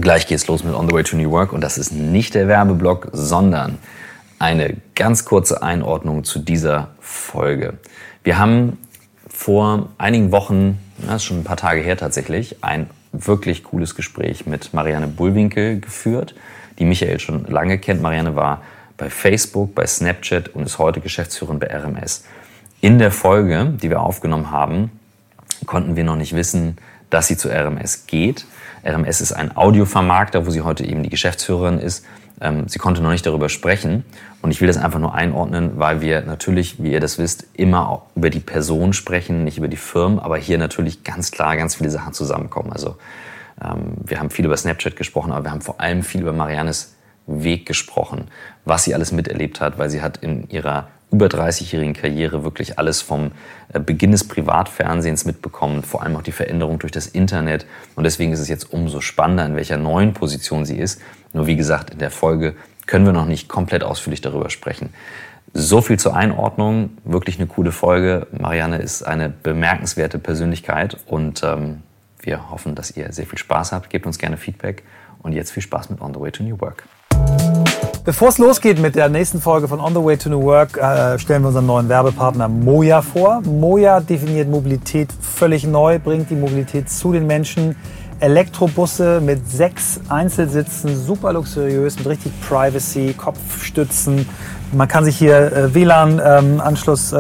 Gleich geht's los mit On the Way to New Work und das ist nicht der Werbeblock, sondern eine ganz kurze Einordnung zu dieser Folge. Wir haben vor einigen Wochen, das ist schon ein paar Tage her tatsächlich, ein wirklich cooles Gespräch mit Marianne Bullwinkel geführt, die Michael schon lange kennt. Marianne war bei Facebook, bei Snapchat und ist heute Geschäftsführerin bei RMS. In der Folge, die wir aufgenommen haben, konnten wir noch nicht wissen, dass sie zu RMS geht. RMS ist ein Audiovermarkter, wo sie heute eben die Geschäftsführerin ist. Sie konnte noch nicht darüber sprechen und ich will das einfach nur einordnen, weil wir natürlich, wie ihr das wisst, immer auch über die Person sprechen, nicht über die Firmen, aber hier natürlich ganz klar ganz viele Sachen zusammenkommen. Also wir haben viel über Snapchat gesprochen, aber wir haben vor allem viel über Mariannes Weg gesprochen, was sie alles miterlebt hat, weil sie hat in ihrer über 30-jährigen Karriere wirklich alles vom Beginn des Privatfernsehens mitbekommen, vor allem auch die Veränderung durch das Internet. Und deswegen ist es jetzt umso spannender, in welcher neuen Position sie ist. Nur wie gesagt, in der Folge können wir noch nicht komplett ausführlich darüber sprechen. So viel zur Einordnung, wirklich eine coole Folge. Marianne ist eine bemerkenswerte Persönlichkeit und wir hoffen, dass ihr sehr viel Spaß habt. Gebt uns gerne Feedback und jetzt viel Spaß mit On the Way to New Work. Bevor es losgeht mit der nächsten Folge von On the Way to New Work, stellen wir unseren neuen Werbepartner Moja vor. Moja definiert Mobilität völlig neu, bringt die Mobilität zu den Menschen. Elektrobusse mit 6 Einzelsitzen, super luxuriös, mit richtig Privacy, Kopfstützen. Man kann sich hier WLAN-Anschluss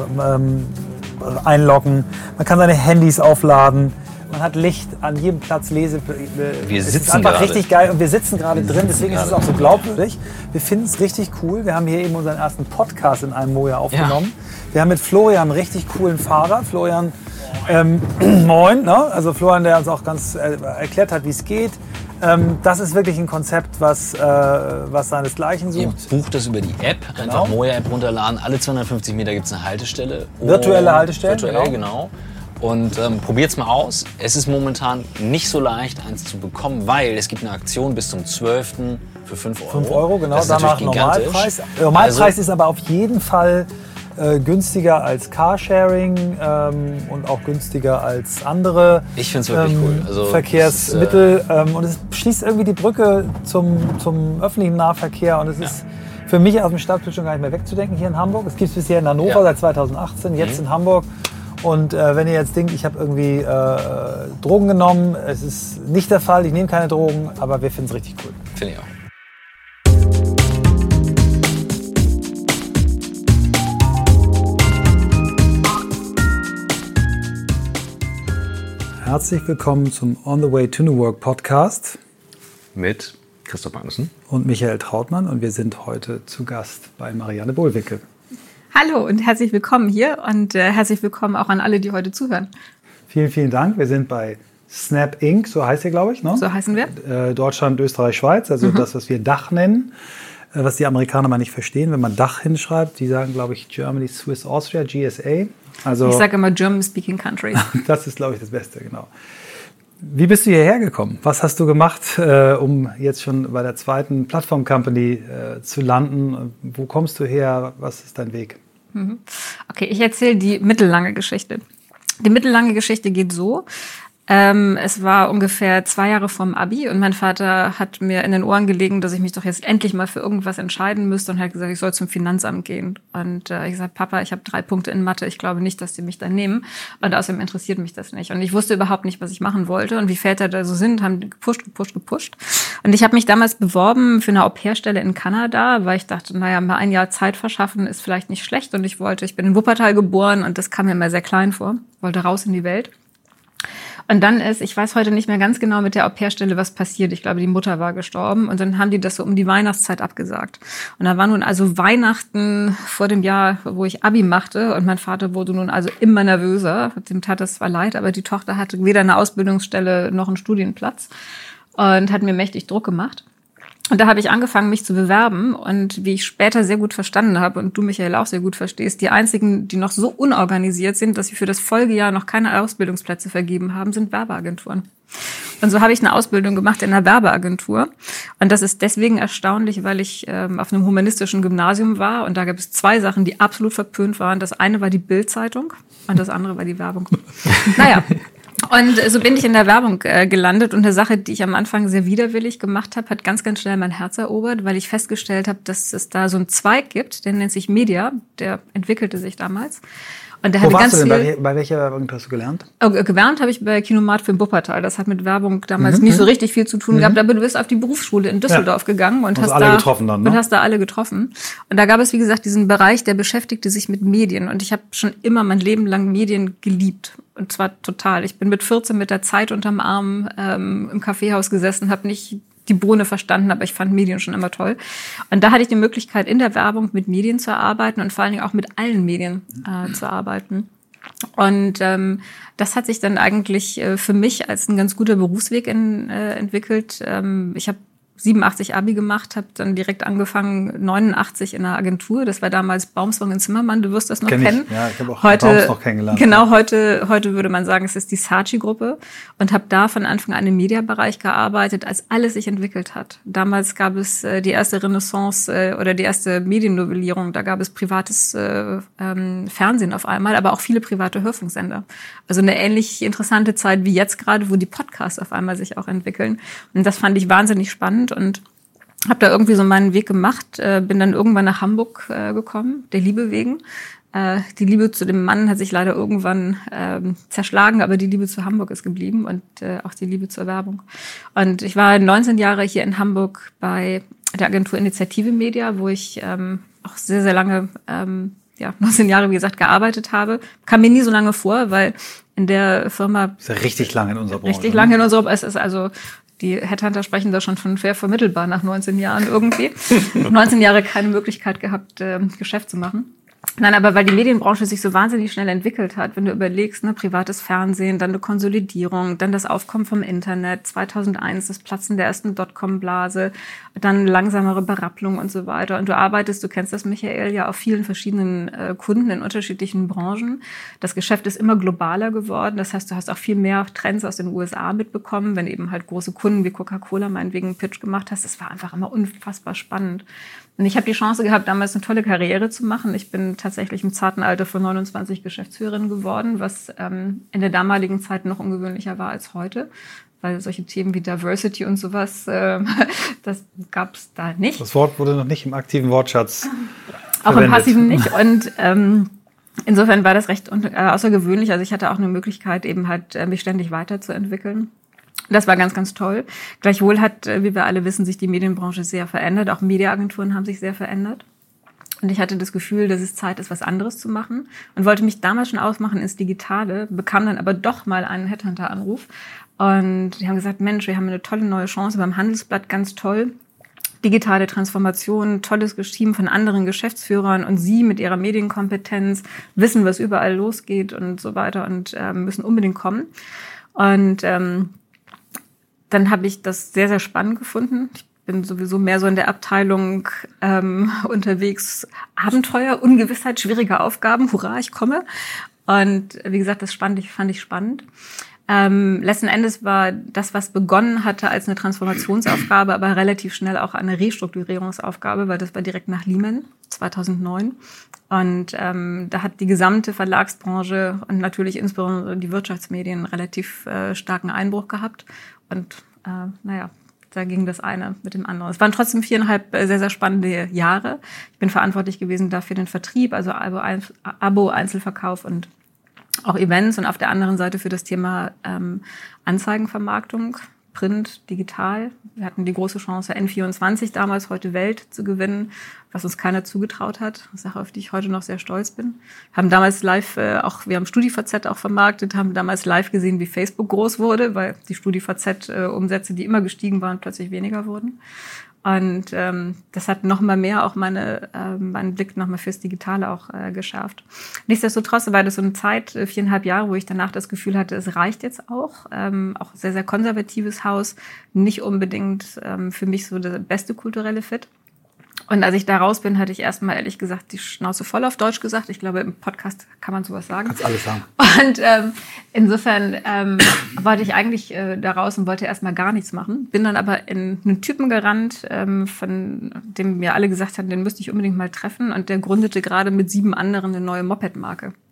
einloggen. Man kann seine Handys aufladen. Man hat Licht an jedem Platz, Wir sitzen ist einfach gerade. Richtig geil und wir sitzen gerade drin, deswegen ist es auch so glaubwürdig. Wir finden es richtig cool. Wir haben hier eben unseren ersten Podcast in einem Moja aufgenommen. Ja. Wir haben mit Florian einen richtig coolen Fahrer. Florian, moin, ne? Also Florian, der uns auch ganz erklärt hat, wie es geht. Das ist wirklich ein Konzept, was seinesgleichen sucht. Ihr bucht das über die App, einfach Moja-App runterladen. Alle 250 Meter gibt es eine Haltestelle. Virtuelle Haltestelle. Virtuell, genau. Und probiert's mal aus. Es ist momentan nicht so leicht, eins zu bekommen, weil es gibt eine Aktion bis zum 12. für 5 Euro. 5 Euro, genau, das ist danach Normalpreis. Normalpreis ist aber auf jeden Fall günstiger als Carsharing und auch günstiger als andere ich find's wirklich cool. Also, Verkehrsmittel. Und es schließt irgendwie die Brücke zum öffentlichen Nahverkehr. Und es ist für mich aus dem Stadtbild schon gar nicht mehr wegzudenken hier in Hamburg. Es gibt es bisher in Hannover seit 2018, jetzt in Hamburg. Und wenn ihr jetzt denkt, ich habe irgendwie Drogen genommen, es ist nicht der Fall, ich nehme keine Drogen, aber wir finden es richtig cool. Finde ich auch. Herzlich willkommen zum On the Way to New Work Podcast. Mit Christoph Magnussen. Und Michael Trautmann und wir sind heute zu Gast bei Marianne Bullwinkel. Hallo und herzlich willkommen hier und herzlich willkommen auch an alle, die heute zuhören. Vielen, vielen Dank. Wir sind bei Snap Inc., so heißt ihr, glaube ich. Ne? So heißen wir. Deutschland, Österreich, Schweiz, also das, was wir Dach nennen, was die Amerikaner mal nicht verstehen, wenn man Dach hinschreibt. Die sagen, glaube ich, Germany, Swiss, Austria, GSA. Also, ich sage immer German-speaking countries. Das ist, glaube ich, das Beste, genau. Wie bist du hierher gekommen? Was hast du gemacht, um jetzt schon bei der zweiten Plattform-Company zu landen? Wo kommst du her? Was ist dein Weg? Okay, ich erzähle die mittellange Geschichte. Die mittellange Geschichte geht so. Es war ungefähr 2 Jahre vorm Abi und mein Vater hat mir in den Ohren gelegen, dass ich mich doch jetzt endlich mal für irgendwas entscheiden müsste und hat gesagt, ich soll zum Finanzamt gehen. Und ich gesagt, Papa, ich habe 3 Punkte in Mathe, ich glaube nicht, dass die mich dann nehmen. Und außerdem interessiert mich das nicht. Und ich wusste überhaupt nicht, was ich machen wollte. Und wie Väter da so sind, haben die gepusht. Und ich habe mich damals beworben für eine Au-pair-Stelle in Kanada, weil ich dachte, naja, mal 1 Jahr Zeit verschaffen ist vielleicht nicht schlecht. Und ich bin in Wuppertal geboren und das kam mir immer sehr klein vor, wollte raus in die Welt. Und dann ich weiß heute nicht mehr ganz genau mit der Au-pair-Stelle, was passiert. Ich glaube, die Mutter war gestorben und dann haben die das so um die Weihnachtszeit abgesagt. Und da war nun also Weihnachten vor dem Jahr, wo ich Abi machte und mein Vater wurde nun also immer nervöser. Dem tat das zwar leid, aber die Tochter hatte weder eine Ausbildungsstelle noch einen Studienplatz und hat mir mächtig Druck gemacht. Und da habe ich angefangen, mich zu bewerben. Und wie ich später sehr gut verstanden habe und du, Michael, auch sehr gut verstehst, die einzigen, die noch so unorganisiert sind, dass sie für das Folgejahr noch keine Ausbildungsplätze vergeben haben, sind Werbeagenturen. Und so habe ich eine Ausbildung gemacht in einer Werbeagentur. Und das ist deswegen erstaunlich, weil ich auf einem humanistischen Gymnasium war. Und da gab es 2 Sachen, die absolut verpönt waren. Das eine war die Bild-Zeitung und das andere war die Werbung. Naja. Und so bin ich in der Werbung gelandet. Und eine Sache, die ich am Anfang sehr widerwillig gemacht habe, hat ganz, ganz schnell mein Herz erobert, weil ich festgestellt habe, dass es da so einen Zweig gibt, der nennt sich Media, der entwickelte sich damals. Und der Wo hatte warst ganz du denn? viel, Bei welcher Werbung hast du gelernt? Gelernt habe ich bei Kinomat für Wuppertal. Das hat mit Werbung damals nicht so richtig viel zu tun gehabt, aber du bist auf die Berufsschule in Düsseldorf gegangen und hast alle getroffen dann, ne? Und hast da alle getroffen. Und da gab es, wie gesagt, diesen Bereich, der beschäftigte sich mit Medien. Und ich habe schon immer mein Leben lang Medien geliebt. Und zwar total. Ich bin mit 14 mit der Zeit unterm Arm im Kaffeehaus gesessen, habe nicht die Bohne verstanden, aber ich fand Medien schon immer toll. Und da hatte ich die Möglichkeit, in der Werbung mit Medien zu arbeiten und vor allen Dingen auch mit allen Medien zu arbeiten. Und das hat sich dann eigentlich für mich als ein ganz guter Berufsweg entwickelt. Ich habe 87 Abi gemacht, habe dann direkt angefangen, 89 in einer Agentur. Das war damals Baumswang und Zimmermann, du wirst das noch kennen. Ja, ich habe auch heute, Baums noch kennengelernt. Genau, heute würde man sagen, es ist die Saatchi-Gruppe und habe da von Anfang an im Mediabereich gearbeitet, als alles sich entwickelt hat. Damals gab es die erste Renaissance oder die erste Mediennovellierung, da gab es privates Fernsehen auf einmal, aber auch viele private Hörfunksender. Also eine ähnlich interessante Zeit wie jetzt gerade, wo die Podcasts auf einmal sich auch entwickeln. Und das fand ich wahnsinnig spannend und habe da irgendwie so meinen Weg gemacht, bin dann irgendwann nach Hamburg gekommen, der Liebe wegen. Die Liebe zu dem Mann hat sich leider irgendwann zerschlagen, aber die Liebe zu Hamburg ist geblieben und auch die Liebe zur Werbung. Und ich war 19 Jahre hier in Hamburg bei der Agentur Initiative Media, wo ich auch sehr, sehr lange, 19 Jahre, wie gesagt, gearbeitet habe. Kam mir nie so lange vor, weil in der Firma... Ist ja richtig lange in unserer Branche. Richtig lange in unserer Branche. Es ist also... Die Headhunter sprechen da schon von fair vermittelbar nach 19 Jahren irgendwie. 19 Jahre keine Möglichkeit gehabt, Geschäft zu machen. Nein, aber weil die Medienbranche sich so wahnsinnig schnell entwickelt hat, wenn du überlegst, ne, privates Fernsehen, dann eine Konsolidierung, dann das Aufkommen vom Internet, 2001 das Platzen der ersten Dotcom-Blase, dann langsamere Berapplung und so weiter. Und du arbeitest, du kennst das, Michael, ja auf vielen verschiedenen Kunden in unterschiedlichen Branchen. Das Geschäft ist immer globaler geworden. Das heißt, du hast auch viel mehr Trends aus den USA mitbekommen, wenn eben halt große Kunden wie Coca-Cola meinetwegen einen Pitch gemacht hast. Das war einfach immer unfassbar spannend. Und ich habe die Chance gehabt, damals eine tolle Karriere zu machen. Ich bin tatsächlich im zarten Alter von 29 Geschäftsführerin geworden, was in der damaligen Zeit noch ungewöhnlicher war als heute. Weil solche Themen wie Diversity und sowas, das gab es da nicht. Das Wort wurde noch nicht im aktiven Wortschatz auch verwendet. im passiven nicht. Und insofern war das recht außergewöhnlich. Also ich hatte auch eine Möglichkeit, eben halt mich ständig weiterzuentwickeln. Das war ganz, ganz toll. Gleichwohl hat, wie wir alle wissen, sich die Medienbranche sehr verändert. Auch Mediaagenturen haben sich sehr verändert. Und ich hatte das Gefühl, dass es Zeit ist, was anderes zu machen. Und wollte mich damals schon ausmachen ins Digitale, bekam dann aber doch mal einen Headhunter-Anruf. Und die haben gesagt, Mensch, wir haben eine tolle neue Chance beim Handelsblatt, ganz toll. Digitale Transformation, tolles Team von anderen Geschäftsführern und Sie mit Ihrer Medienkompetenz wissen, was überall losgeht und so weiter und müssen unbedingt kommen. Und dann habe ich das sehr, sehr spannend gefunden. Ich bin sowieso mehr so in der Abteilung unterwegs. Abenteuer, Ungewissheit, schwierige Aufgaben. Hurra, ich komme. Und wie gesagt, das fand ich spannend. Letzten Endes war das, was begonnen hatte als eine Transformationsaufgabe, aber relativ schnell auch eine Restrukturierungsaufgabe, weil das war direkt nach Lehman 2009. Und da hat die gesamte Verlagsbranche und natürlich insbesondere die Wirtschaftsmedien relativ starken Einbruch gehabt. Und da ging das eine mit dem anderen. Es waren trotzdem 4,5 sehr, sehr spannende Jahre. Ich bin verantwortlich gewesen dafür den Vertrieb, also Abo, Einzelverkauf und auch Events und auf der anderen Seite für das Thema Anzeigenvermarktung, Print, digital. Wir hatten die große Chance, N24 damals, heute Welt, zu gewinnen, was uns keiner zugetraut hat. Eine Sache, auf die ich heute noch sehr stolz bin. Haben damals live wir haben StudiVZ auch vermarktet, haben damals live gesehen, wie Facebook groß wurde, weil die StudiVZ-Umsätze, die immer gestiegen waren, plötzlich weniger wurden. Und das hat noch mal mehr auch meinen Blick noch mal fürs Digitale auch geschärft. Nichtsdestotrotz war das so eine Zeit, 4,5 Jahre, wo ich danach das Gefühl hatte, es reicht jetzt auch. Auch sehr, sehr konservatives Haus, nicht unbedingt für mich so der beste kulturelle Fit. Und als ich da raus bin, hatte ich erstmal ehrlich gesagt die Schnauze voll, auf Deutsch gesagt. Ich glaube, im Podcast kann man sowas sagen. Kannst alles sagen. Und insofern wollte ich eigentlich da raus und wollte erstmal gar nichts machen. Bin dann aber in einen Typen gerannt, von dem mir alle gesagt haben, den müsste ich unbedingt mal treffen. Und der gründete gerade mit 7 anderen eine neue Moped-Marke.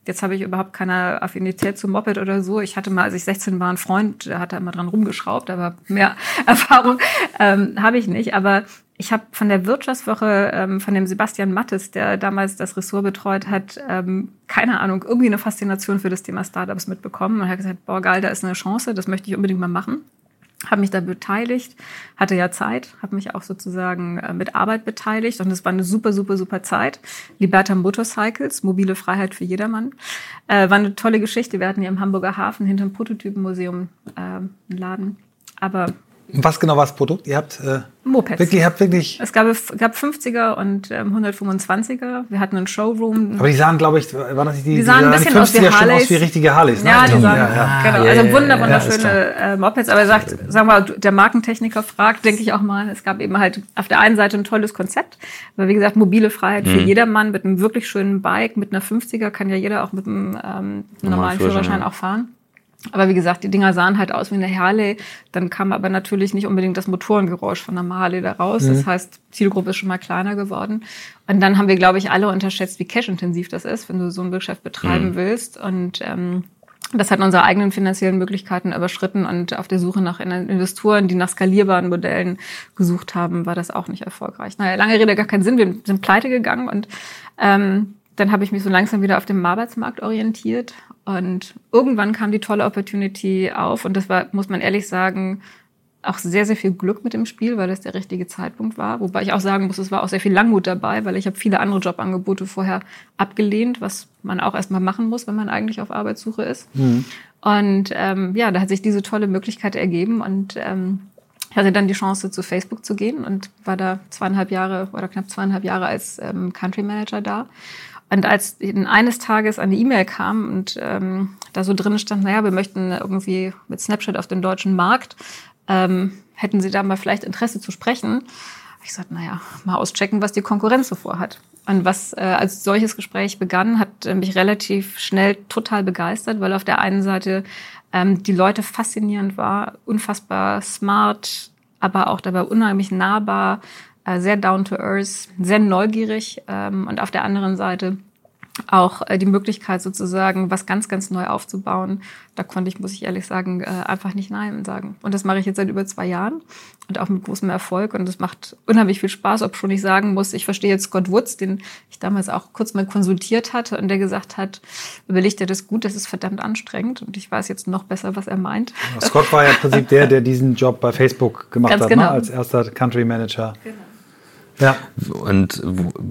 Jetzt habe ich überhaupt keine Affinität zum Moped oder so. Ich hatte mal, als ich 16 war, einen Freund, der hat da immer dran rumgeschraubt, aber mehr Erfahrung habe ich nicht. Aber ich habe von der Wirtschaftswoche, von dem Sebastian Mattes, der damals das Ressort betreut hat, keine Ahnung, irgendwie eine Faszination für das Thema Startups mitbekommen und hat gesagt, boah, geil, da ist eine Chance, das möchte ich unbedingt mal machen. Habe mich da beteiligt, hatte ja Zeit, habe mich auch sozusagen mit Arbeit beteiligt und es war eine super, super, super Zeit. Liberta Motorcycles, mobile Freiheit für jedermann. War eine tolle Geschichte. Wir hatten hier im Hamburger Hafen hinterm Prototypenmuseum einen Laden. Aber was genau war das Produkt? Ihr habt Mopeds. Wirklich. Es gab 50er und 125er. Wir hatten einen Showroom. Aber die sahen, glaube ich, waren das nicht die sahen ein bisschen aus wie Harleys. Schon aus wie richtige Harleys. Ja, ne? die sahen, genau. Also wunderschöne Mopeds. Aber er sagt, sagen wir mal, der Markentechniker fragt, denke ich auch mal, es gab eben halt auf der einen Seite ein tolles Konzept. Aber wie gesagt, mobile Freiheit für jedermann mit einem wirklich schönen Bike. Mit einer 50er kann ja jeder auch mit einem normalen Führerschein auch fahren. Aber wie gesagt, die Dinger sahen halt aus wie eine Harley. Dann kam aber natürlich nicht unbedingt das Motorengeräusch von einer Harley da raus. Das heißt, Zielgruppe ist schon mal kleiner geworden. Und dann haben wir, glaube ich, alle unterschätzt, wie cash-intensiv das ist, wenn du so ein Geschäft betreiben willst. Und das hat unsere eigenen finanziellen Möglichkeiten überschritten. Und auf der Suche nach Investoren, die nach skalierbaren Modellen gesucht haben, war das auch nicht erfolgreich. Naja, lange Rede, gar keinen Sinn. Wir sind pleite gegangen und dann habe ich mich so langsam wieder auf dem Arbeitsmarkt orientiert. Und irgendwann kam die tolle Opportunity auf. Und das war, muss man ehrlich sagen, auch sehr, sehr viel Glück mit dem Spiel, weil das der richtige Zeitpunkt war. Wobei ich auch sagen muss, es war auch sehr viel Langmut dabei, weil ich habe viele andere Jobangebote vorher abgelehnt, was man auch erstmal machen muss, wenn man eigentlich auf Arbeitssuche ist. Und da hat sich diese tolle Möglichkeit ergeben. Und ich hatte dann die Chance, zu Facebook zu gehen und war da knapp 2,5 Jahre als Country Manager da. Und als eines Tages eine E-Mail kam und da so drin stand, naja, wir möchten irgendwie mit Snapchat auf den deutschen Markt, hätten Sie da mal vielleicht Interesse zu sprechen? Ich sagte, naja, mal auschecken, was die Konkurrenz so vorhat. Und was als solches Gespräch begann, hat mich relativ schnell total begeistert, weil auf der einen Seite die Leute faszinierend war, unfassbar smart, aber auch dabei unheimlich nahbar, sehr down to earth, sehr neugierig und auf der anderen Seite auch die Möglichkeit sozusagen, was ganz, ganz neu aufzubauen. Da konnte ich, muss ich ehrlich sagen, einfach nicht Nein sagen. Und das mache ich jetzt seit über 2 Jahren und auch mit großem Erfolg. Und es macht unheimlich viel Spaß, ob schon ich sagen muss, ich verstehe jetzt Scott Woods, den ich damals auch kurz mal konsultiert hatte und der gesagt hat, überleg dir das gut, das ist verdammt anstrengend. Und ich weiß jetzt noch besser, was er meint. Scott war ja im Prinzip der diesen Job bei Facebook gemacht ganz hat, genau. Ne? Als erster Country Manager. Genau. Ja. Und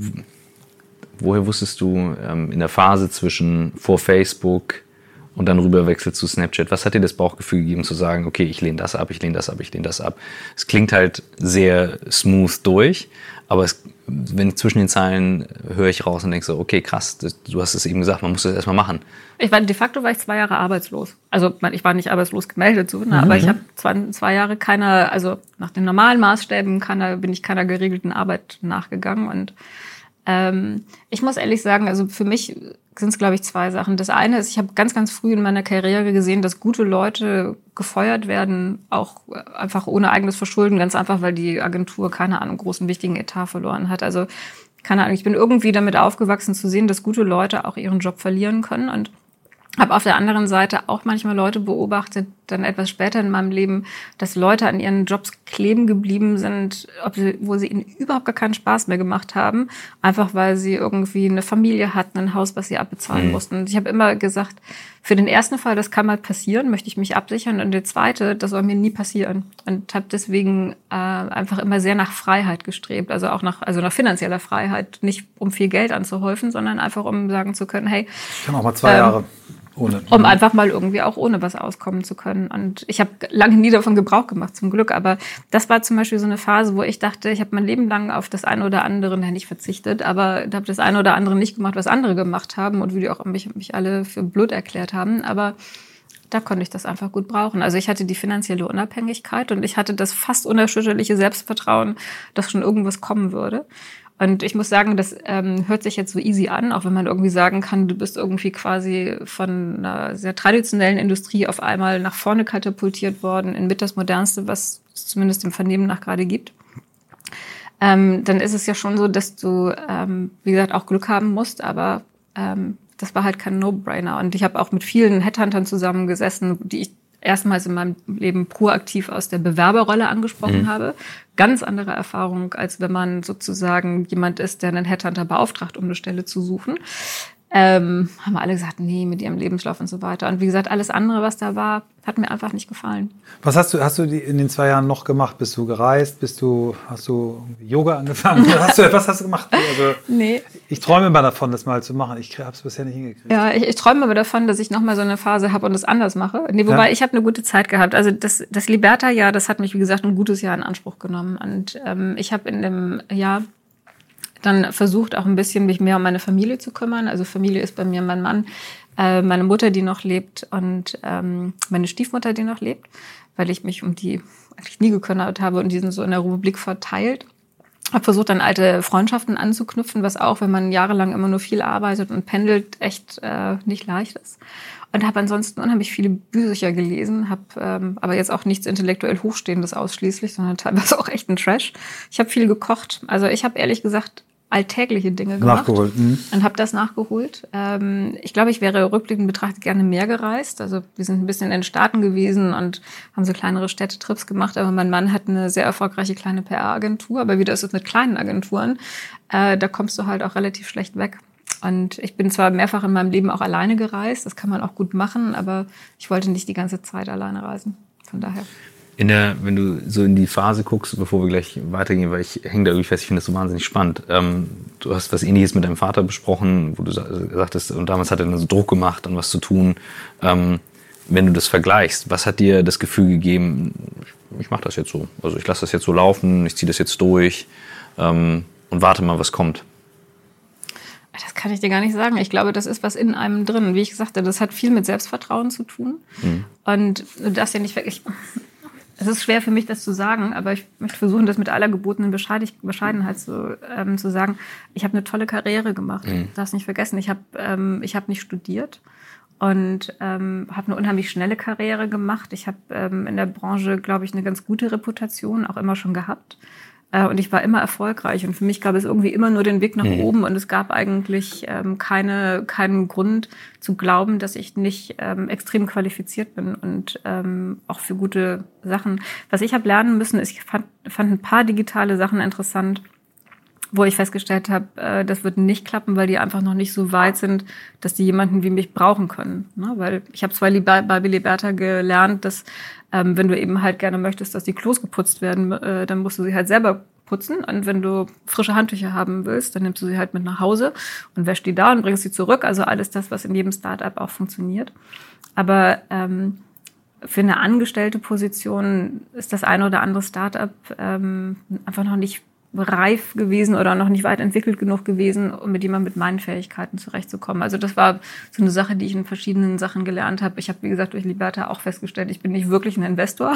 woher wusstest du in der Phase zwischen vor Facebook und dann rüberwechselt zu Snapchat, was hat dir das Bauchgefühl gegeben zu sagen, okay, ich lehne das ab, ich lehne das ab, ich lehne das ab? Es klingt halt sehr smooth durch, aber wenn zwischen den Zeilen höre ich raus und denke so, okay, krass, du hast es eben gesagt, man muss das erstmal machen. De facto war ich 2 Jahre arbeitslos. Also ich war nicht arbeitslos gemeldet, aber ich habe 2 Jahre also nach den normalen Maßstäben bin ich keiner geregelten Arbeit nachgegangen. Und ich muss ehrlich sagen, also für mich sind es, glaube ich, 2 Sachen. Das eine ist, ich habe ganz, ganz früh in meiner Karriere gesehen, dass gute Leute gefeuert werden, auch einfach ohne eigenes Verschulden, ganz einfach, weil die Agentur, keine Ahnung, großen, wichtigen Etat verloren hat. Also, keine Ahnung, ich bin irgendwie damit aufgewachsen zu sehen, dass gute Leute auch ihren Job verlieren können und habe auf der anderen Seite auch manchmal Leute beobachtet, dann etwas später in meinem Leben, dass Leute an ihren Jobs kleben geblieben sind, wo sie ihnen überhaupt gar keinen Spaß mehr gemacht haben, einfach weil sie irgendwie eine Familie hatten, ein Haus, was sie abbezahlen mussten. Und ich habe immer gesagt, für den ersten Fall, das kann mal passieren, möchte ich mich absichern. Und der zweite, das soll mir nie passieren. Und habe deswegen einfach immer sehr nach Freiheit gestrebt, also auch nach finanzieller Freiheit, nicht um viel Geld anzuhäufen, sondern einfach um sagen zu können, hey, ich kann auch mal 2 Jahre. Ohne. Um einfach mal irgendwie auch ohne was auskommen zu können. Und ich habe lange nie davon Gebrauch gemacht, zum Glück. Aber das war zum Beispiel so eine Phase, wo ich dachte, ich habe mein Leben lang auf das eine oder andere, nicht verzichtet, aber habe das eine oder andere nicht gemacht, was andere gemacht haben und wie die auch mich alle für blöd erklärt haben. Aber da konnte ich das einfach gut brauchen. Also ich hatte die finanzielle Unabhängigkeit und ich hatte das fast unerschütterliche Selbstvertrauen, dass schon irgendwas kommen würde. Und ich muss sagen, das hört sich jetzt so easy an, auch wenn man irgendwie sagen kann, du bist irgendwie quasi von einer sehr traditionellen Industrie auf einmal nach vorne katapultiert worden, in mit das Modernste, was es zumindest im Vernehmen nach gerade gibt. Dann ist es ja schon so, dass du, wie gesagt, auch Glück haben musst, aber das war halt kein No-Brainer. Und ich habe auch mit vielen Headhuntern zusammengesessen, die ich erstmals in meinem Leben proaktiv aus der Bewerberrolle angesprochen habe. Ganz andere Erfahrung, als wenn man sozusagen jemand ist, der einen Headhunter beauftragt, um eine Stelle zu suchen. Haben wir alle gesagt, nee, mit ihrem Lebenslauf und so weiter. Und wie gesagt, alles andere, was da war, hat mir einfach nicht gefallen. Was hast du in den 2 Jahren noch gemacht? Bist du gereist? Hast du Yoga angefangen? Was hast du gemacht? Also, nee. Ich träume immer davon, das mal zu machen. Ich habe es bisher nicht hingekriegt. Ja, ich träume aber davon, dass ich nochmal so eine Phase habe und es anders mache. Nee, wobei ich habe eine gute Zeit gehabt. Also das Liberta-Jahr, das hat mich, wie gesagt, ein gutes Jahr in Anspruch genommen. Und ich habe in dem Jahr dann versucht, auch ein bisschen mich mehr um meine Familie zu kümmern. Also Familie ist bei mir mein Mann, meine Mutter, die noch lebt, und meine Stiefmutter, die noch lebt, weil ich mich um die eigentlich nie gekümmert habe, und die sind so in der Republik verteilt. Habe versucht, dann alte Freundschaften anzuknüpfen, was auch, wenn man jahrelang immer nur viel arbeitet und pendelt, echt nicht leicht ist. Und habe ansonsten unheimlich viele Bücher gelesen, habe aber jetzt auch nichts intellektuell Hochstehendes ausschließlich, sondern teilweise auch echt ein Trash. Ich habe viel gekocht. Also ich habe ehrlich gesagt alltägliche Dinge gemacht und habe das nachgeholt. Ich glaube, ich wäre rückblickend betrachtet gerne mehr gereist. Also wir sind ein bisschen in den Staaten gewesen und haben so kleinere Städtetrips gemacht. Aber mein Mann hat eine sehr erfolgreiche kleine PR-Agentur. Aber wie das ist mit kleinen Agenturen, da kommst du halt auch relativ schlecht weg. Und ich bin zwar mehrfach in meinem Leben auch alleine gereist. Das kann man auch gut machen. Aber ich wollte nicht die ganze Zeit alleine reisen. Von daher. Wenn du so in die Phase guckst, bevor wir gleich weitergehen, weil ich hänge da irgendwie fest, ich finde das so wahnsinnig spannend. Du hast was Ähnliches mit deinem Vater besprochen, wo du sagtest, und damals hat er dann so Druck gemacht, an was zu tun. Wenn du das vergleichst, was hat dir das Gefühl gegeben, ich mache das jetzt so, also ich lasse das jetzt so laufen, ich ziehe das jetzt durch und warte mal, was kommt? Das kann ich dir gar nicht sagen. Ich glaube, das ist was in einem drin. Wie ich gesagt habe, das hat viel mit Selbstvertrauen zu tun. Und du darfst ja nicht wirklich... Es ist schwer für mich, das zu sagen, aber ich möchte versuchen, das mit aller gebotenen Bescheidenheit zu sagen. Ich habe eine tolle Karriere gemacht. Du darfst nicht vergessen, ich habe nicht studiert und habe eine unheimlich schnelle Karriere gemacht. Ich habe in der Branche, glaube ich, eine ganz gute Reputation auch immer schon gehabt. Und ich war immer erfolgreich. Und für mich gab es irgendwie immer nur den Weg nach oben. Und es gab eigentlich keinen Grund zu glauben, dass ich nicht extrem qualifiziert bin und auch für gute Sachen. Was ich habe lernen müssen, ist, ich fand ein paar digitale Sachen interessant, wo ich festgestellt habe, das wird nicht klappen, weil die einfach noch nicht so weit sind, dass die jemanden wie mich brauchen können. Ne? Weil ich habe zwar bei Liberta gelernt, dass wenn du eben halt gerne möchtest, dass die Klos geputzt werden, dann musst du sie halt selber putzen. Und wenn du frische Handtücher haben willst, dann nimmst du sie halt mit nach Hause und wäschst die da und bringst sie zurück. Also alles das, was in jedem Startup auch funktioniert. Aber für eine angestellte Position ist das eine oder andere Startup einfach noch nicht reif gewesen oder noch nicht weit entwickelt genug gewesen, um mit jemandem mit meinen Fähigkeiten zurechtzukommen. Also das war so eine Sache, die ich in verschiedenen Sachen gelernt habe. Ich habe, wie gesagt, durch Liberta auch festgestellt, ich bin nicht wirklich ein Investor.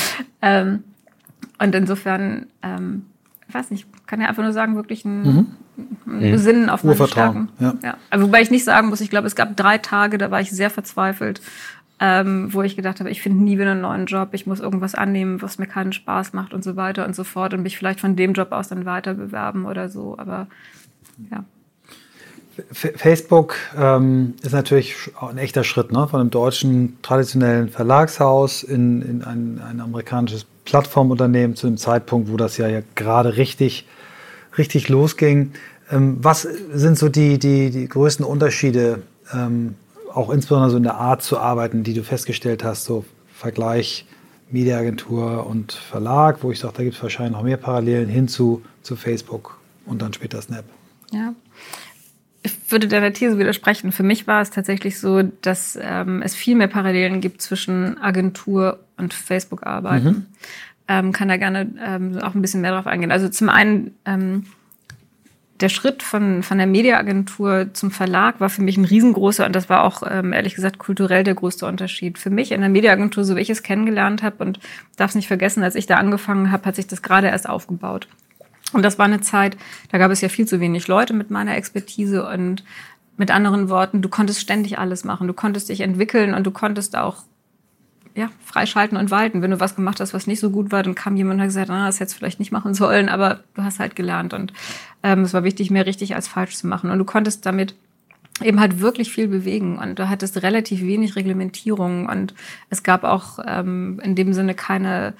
Und insofern, ich weiß nicht, kann ja einfach nur sagen, wirklich ein Besinnen auf meine Stärken. Ja. Also, wobei ich nicht sagen muss, ich glaube, es gab 3 Tage, da war ich sehr verzweifelt, wo ich gedacht habe, ich finde nie wieder einen neuen Job, ich muss irgendwas annehmen, was mir keinen Spaß macht und so weiter und so fort und mich vielleicht von dem Job aus dann weiter bewerben oder so, aber ja. Facebook ist natürlich ein echter Schritt, ne? Von einem deutschen traditionellen Verlagshaus in ein amerikanisches Plattformunternehmen zu einem Zeitpunkt, wo das ja gerade richtig losging. Was sind so die größten Unterschiede, auch insbesondere so in der Art zu arbeiten, die du festgestellt hast, so Vergleich Mediaagentur und Verlag, wo ich sage, da gibt es wahrscheinlich noch mehr Parallelen hin zu Facebook und dann später Snap. Ja, ich würde deiner These widersprechen. Für mich war es tatsächlich so, dass es viel mehr Parallelen gibt zwischen Agentur und Facebook-Arbeiten. Kann da gerne auch ein bisschen mehr drauf eingehen. Also zum einen der Schritt von der Mediaagentur zum Verlag war für mich ein riesengroßer und das war auch, ehrlich gesagt, kulturell der größte Unterschied. Für mich in der Mediaagentur, so wie ich es kennengelernt habe und darf es nicht vergessen, als ich da angefangen habe, hat sich das gerade erst aufgebaut. Und das war eine Zeit, da gab es ja viel zu wenig Leute mit meiner Expertise und mit anderen Worten, du konntest ständig alles machen. Du konntest dich entwickeln und du konntest auch freischalten und walten. Wenn du was gemacht hast, was nicht so gut war, dann kam jemand und hat gesagt, das hättest du vielleicht nicht machen sollen, aber du hast halt gelernt und es war wichtig, mehr richtig als falsch zu machen. Und du konntest damit eben halt wirklich viel bewegen und du hattest relativ wenig Reglementierung und es gab auch in dem Sinne keine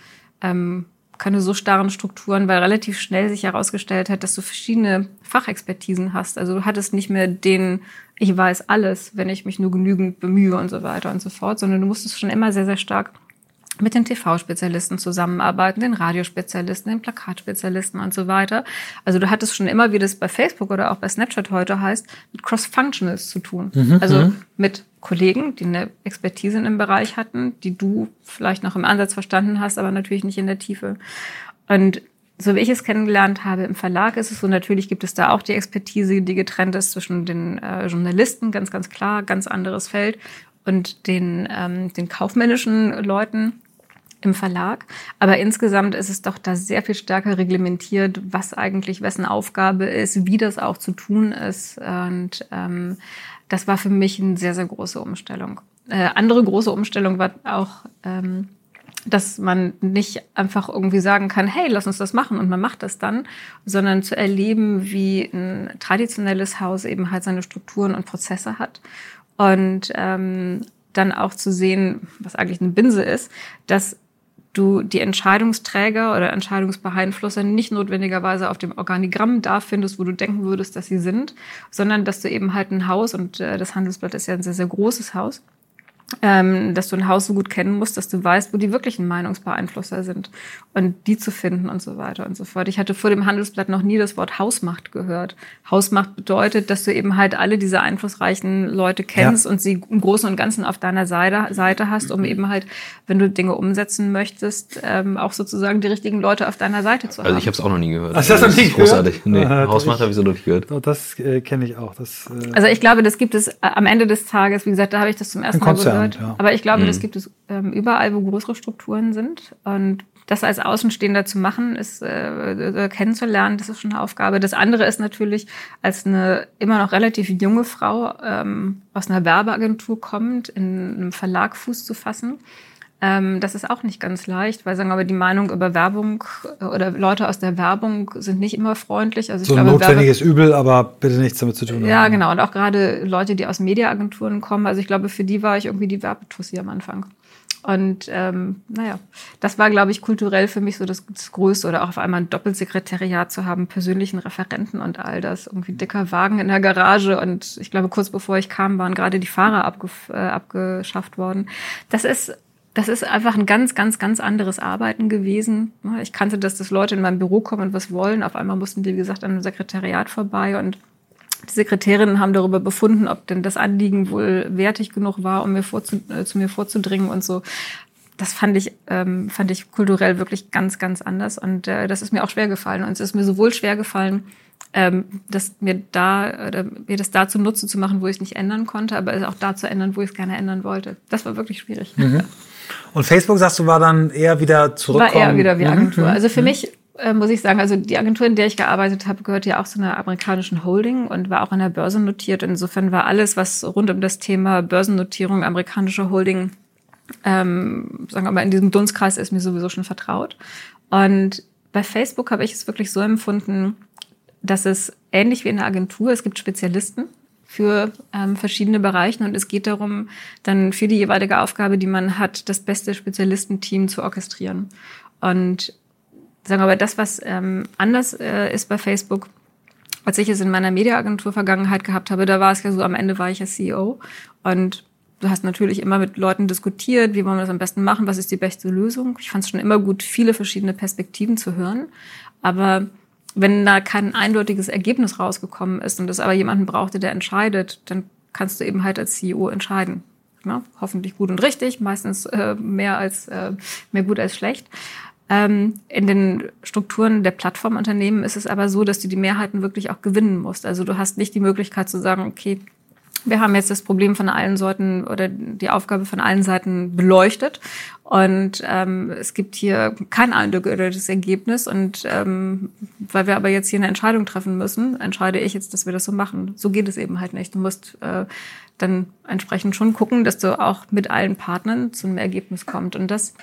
so starren Strukturen, weil relativ schnell sich herausgestellt hat, dass du verschiedene Fachexpertisen hast. Also du hattest nicht mehr ich weiß alles, wenn ich mich nur genügend bemühe und so weiter und so fort, sondern du musstest schon immer sehr, sehr stark mit den TV-Spezialisten zusammenarbeiten, den Radiospezialisten, den Plakatspezialisten und so weiter. Also du hattest schon immer, wie das bei Facebook oder auch bei Snapchat heute heißt, mit Cross-Functionals zu tun. Also mit Kollegen, die eine Expertise in dem Bereich hatten, die du vielleicht noch im Ansatz verstanden hast, aber natürlich nicht in der Tiefe. Und so wie ich es kennengelernt habe im Verlag ist es so, natürlich gibt es da auch die Expertise, die getrennt ist zwischen den Journalisten, ganz, ganz klar, ganz anderes Feld, und den kaufmännischen Leuten im Verlag. Aber insgesamt ist es doch da sehr viel stärker reglementiert, was eigentlich wessen Aufgabe ist, wie das auch zu tun ist. Und das war für mich eine sehr, sehr große Umstellung. Andere große Umstellung war auch, dass man nicht einfach irgendwie sagen kann, hey, lass uns das machen und man macht das dann, sondern zu erleben, wie ein traditionelles Haus eben halt seine Strukturen und Prozesse hat. Und dann auch zu sehen, was eigentlich eine Binse ist, dass du die Entscheidungsträger oder Entscheidungsbeeinflusser nicht notwendigerweise auf dem Organigramm da findest, wo du denken würdest, dass sie sind, sondern dass du eben halt ein Haus, und das Handelsblatt ist ja ein sehr, sehr großes Haus, dass du ein Haus so gut kennen musst, dass du weißt, wo die wirklichen Meinungsbeeinflusser sind und die zu finden und so weiter und so fort. Ich hatte vor dem Handelsblatt noch nie das Wort Hausmacht gehört. Hausmacht bedeutet, dass du eben halt alle diese einflussreichen Leute kennst und sie im Großen und Ganzen auf deiner Seite hast, um eben halt, wenn du Dinge umsetzen möchtest, auch sozusagen die richtigen Leute auf deiner Seite zu haben. Also ich habe es auch noch nie gehört. Hast du das noch nie gehört? Großartig. Nee, Hausmacht habe ich so noch nicht gehört. Das kenne ich auch. Also ich glaube, das gibt es am Ende des Tages, wie gesagt, da habe ich das zum ersten Mal gehört. Ja. Aber ich glaube, das gibt es überall, wo größere Strukturen sind. Und das als Außenstehender zu machen, ist kennenzulernen, das ist schon eine Aufgabe. Das andere ist natürlich, als eine immer noch relativ junge Frau aus einer Werbeagentur kommt, in einem Verlag Fuß zu fassen. Das ist auch nicht ganz leicht, weil, sagen wir mal, die Meinung über Werbung oder Leute aus der Werbung sind nicht immer freundlich. Also ich so ein glaube, notwendiges Übel, aber bitte nichts damit zu tun haben. Ja, genau. Und auch gerade Leute, die aus Mediaagenturen kommen. Also ich glaube, für die war ich irgendwie die Werbetussi am Anfang. Und das war, glaube ich, kulturell für mich so das Größte. Oder auch auf einmal ein Doppelsekretariat zu haben, persönlichen Referenten und all das. Irgendwie dicker Wagen in der Garage. Und ich glaube, kurz bevor ich kam, waren gerade die Fahrer abgeschafft worden. Das ist einfach ein ganz, ganz, ganz anderes Arbeiten gewesen. Ich kannte das, dass Leute in mein Büro kommen und was wollen. Auf einmal mussten die, wie gesagt, an einem Sekretariat vorbei. Und die Sekretärinnen haben darüber befunden, ob denn das Anliegen wohl wertig genug war, um zu mir vorzudringen und so. Das fand ich kulturell wirklich ganz, ganz anders. Und das ist mir auch schwer gefallen. Und es ist mir sowohl schwer gefallen, mir das da zunutze zu machen, wo ich es nicht ändern konnte, aber es auch da zu ändern, wo ich es gerne ändern wollte. Das war wirklich schwierig. Mhm. Und Facebook, sagst du, war dann eher wieder zurückkommen? War eher wieder wie Agentur. Also für mich muss ich sagen, also die Agentur, in der ich gearbeitet habe, gehörte ja auch zu einer amerikanischen Holding und war auch an der Börse notiert. Insofern war alles, was rund um das Thema Börsennotierung, amerikanische Holding, sagen wir mal, in diesem Dunstkreis ist mir sowieso schon vertraut. Und bei Facebook habe ich es wirklich so empfunden, dass es ähnlich wie in der Agentur, es gibt Spezialisten für verschiedene Bereiche und es geht darum, dann für die jeweilige Aufgabe, die man hat, das beste Spezialistenteam zu orchestrieren. Und sagen wir mal, das, was anders ist bei Facebook, als ich es in meiner Mediaagentur-Vergangenheit gehabt habe, da war es ja so, am Ende war ich ja CEO und du hast natürlich immer mit Leuten diskutiert, wie wollen wir das am besten machen, was ist die beste Lösung. Ich fand es schon immer gut, viele verschiedene Perspektiven zu hören, aber wenn da kein eindeutiges Ergebnis rausgekommen ist und es aber jemanden brauchte, der entscheidet, dann kannst du eben halt als CEO entscheiden. Ja, hoffentlich gut und richtig, meistens mehr gut als schlecht. In den Strukturen der Plattformunternehmen ist es aber so, dass du die Mehrheiten wirklich auch gewinnen musst. Also du hast nicht die Möglichkeit zu sagen, okay, wir haben jetzt das Problem von allen Seiten oder die Aufgabe von allen Seiten beleuchtet und es gibt hier kein eindeutiges Ergebnis und weil wir aber jetzt hier eine Entscheidung treffen müssen, entscheide ich jetzt, dass wir das so machen. So geht es eben halt nicht. Du musst dann entsprechend schon gucken, dass du auch mit allen Partnern zu einem Ergebnis kommst und das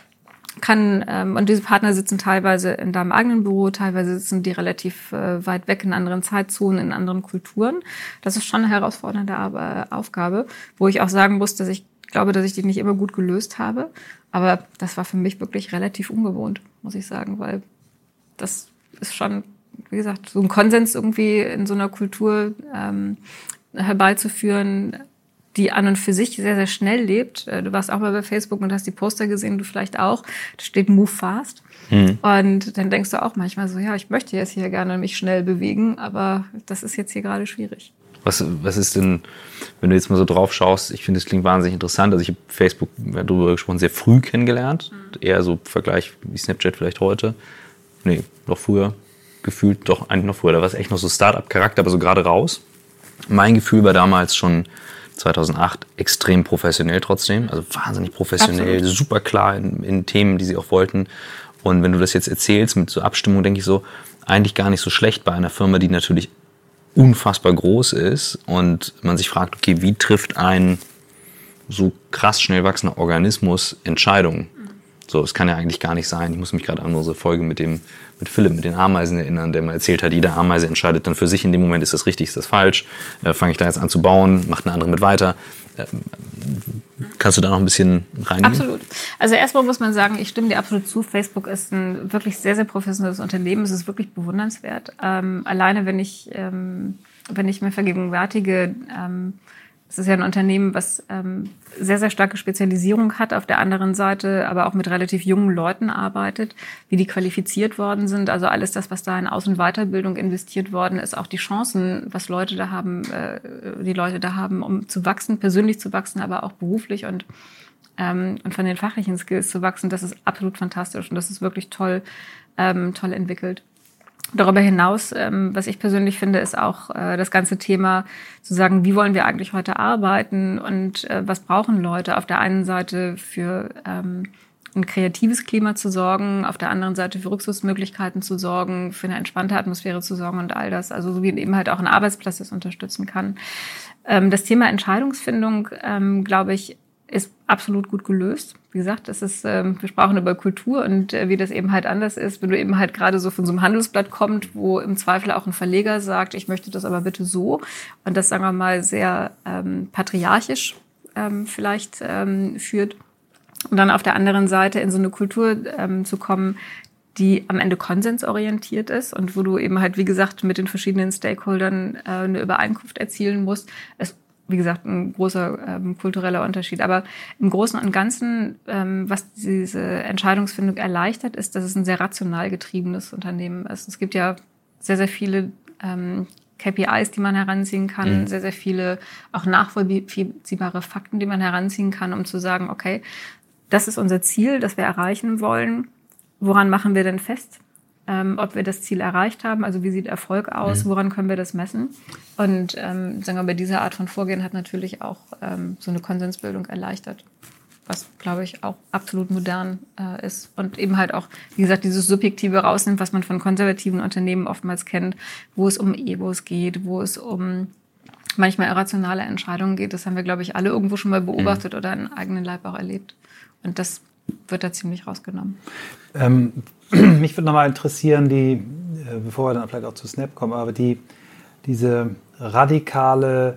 und diese Partner sitzen teilweise in deinem eigenen Büro, teilweise sitzen die relativ weit weg in anderen Zeitzonen, in anderen Kulturen. Das ist schon eine herausfordernde Aufgabe, wo ich auch sagen muss, dass ich glaube, dass ich die nicht immer gut gelöst habe. Aber das war für mich wirklich relativ ungewohnt, muss ich sagen, weil das ist schon, wie gesagt, so ein Konsens irgendwie in so einer Kultur herbeizuführen, die an und für sich sehr, sehr schnell lebt. Du warst auch mal bei Facebook und hast die Poster gesehen, du vielleicht auch. Da steht Move Fast. Und dann denkst du auch manchmal so, ja, ich möchte jetzt hier gerne mich schnell bewegen, aber das ist jetzt hier gerade schwierig. Was ist denn, wenn du jetzt mal so drauf schaust, ich finde, das klingt wahnsinnig interessant. Also ich habe Facebook, darüber gesprochen, sehr früh kennengelernt. Eher so im Vergleich wie Snapchat vielleicht heute. Nee, noch früher. Gefühlt doch eigentlich noch früher. Da war es echt noch so Start-up-Charakter, aber so gerade raus. Mein Gefühl war damals schon 2008 extrem professionell trotzdem, also wahnsinnig professionell, absolut. Super klar in Themen, die sie auch wollten. Und wenn du das jetzt erzählst mit so Abstimmung, denke ich so, eigentlich gar nicht so schlecht bei einer Firma, die natürlich unfassbar groß ist und man sich fragt, okay, wie trifft ein so krass schnell wachsender Organismus Entscheidungen? So, es kann ja eigentlich gar nicht sein. Ich muss mich gerade an unsere Folge mit Philipp, mit den Ameisen erinnern, der mal erzählt hat, jede Ameise entscheidet dann für sich in dem Moment, ist das richtig, ist das falsch, fange ich da jetzt an zu bauen, macht eine andere mit weiter. Kannst du da noch ein bisschen reingehen? Absolut. Also erstmal muss man sagen, ich stimme dir absolut zu. Facebook ist ein wirklich sehr, sehr professionelles Unternehmen. Es ist wirklich bewundernswert. Alleine, wenn ich mir vergegenwärtige, es ist ja ein Unternehmen, was sehr, sehr starke Spezialisierung hat, auf der anderen Seite aber auch mit relativ jungen Leuten arbeitet, wie die qualifiziert worden sind. Also alles das, was da in Aus- und Weiterbildung investiert worden ist, auch die Chancen, was die Leute da haben, um zu wachsen, persönlich zu wachsen, aber auch beruflich und von den fachlichen Skills zu wachsen, das ist absolut fantastisch und das ist wirklich toll entwickelt. Darüber hinaus, was ich persönlich finde, ist auch das ganze Thema zu sagen, wie wollen wir eigentlich heute arbeiten und was brauchen Leute? Auf der einen Seite für ein kreatives Klima zu sorgen, auf der anderen Seite für Rückzugsmöglichkeiten zu sorgen, für eine entspannte Atmosphäre zu sorgen und all das. Also so wie eben halt auch ein Arbeitsplatz das unterstützen kann. Das Thema Entscheidungsfindung, glaube ich, ist absolut gut gelöst. Wie gesagt, das ist, wir sprachen über Kultur und wie das eben halt anders ist, wenn du eben halt gerade so von so einem Handelsblatt kommt, wo im Zweifel auch ein Verleger sagt, ich möchte das aber bitte so und das, sagen wir mal, sehr patriarchisch vielleicht führt. Und dann auf der anderen Seite in so eine Kultur zu kommen, die am Ende konsensorientiert ist und wo du eben halt, wie gesagt, mit den verschiedenen Stakeholdern eine Übereinkunft erzielen musst. Es wie gesagt, ein großer kultureller Unterschied. Aber im Großen und Ganzen, was diese Entscheidungsfindung erleichtert, ist, dass es ein sehr rational getriebenes Unternehmen ist. Es gibt ja sehr, sehr viele KPIs, die man heranziehen kann, sehr, sehr viele auch nachvollziehbare Fakten, die man heranziehen kann, um zu sagen, okay, das ist unser Ziel, das wir erreichen wollen. Woran machen wir denn fest? Ob wir das Ziel erreicht haben, also wie sieht Erfolg aus, woran können wir das messen? Und sagen wir, bei dieser Art von Vorgehen hat natürlich auch so eine Konsensbildung erleichtert, was, glaube ich, auch absolut modern ist und eben halt auch, wie gesagt, dieses Subjektive rausnimmt, was man von konservativen Unternehmen oftmals kennt, wo es um Egos geht, wo es um manchmal irrationale Entscheidungen geht. Das haben wir, glaube ich, alle irgendwo schon mal beobachtet oder in eigenen Leib auch erlebt. Und das wird da ziemlich rausgenommen. Mich würde nochmal interessieren, bevor wir dann vielleicht auch zu Snap kommen, aber diese radikale,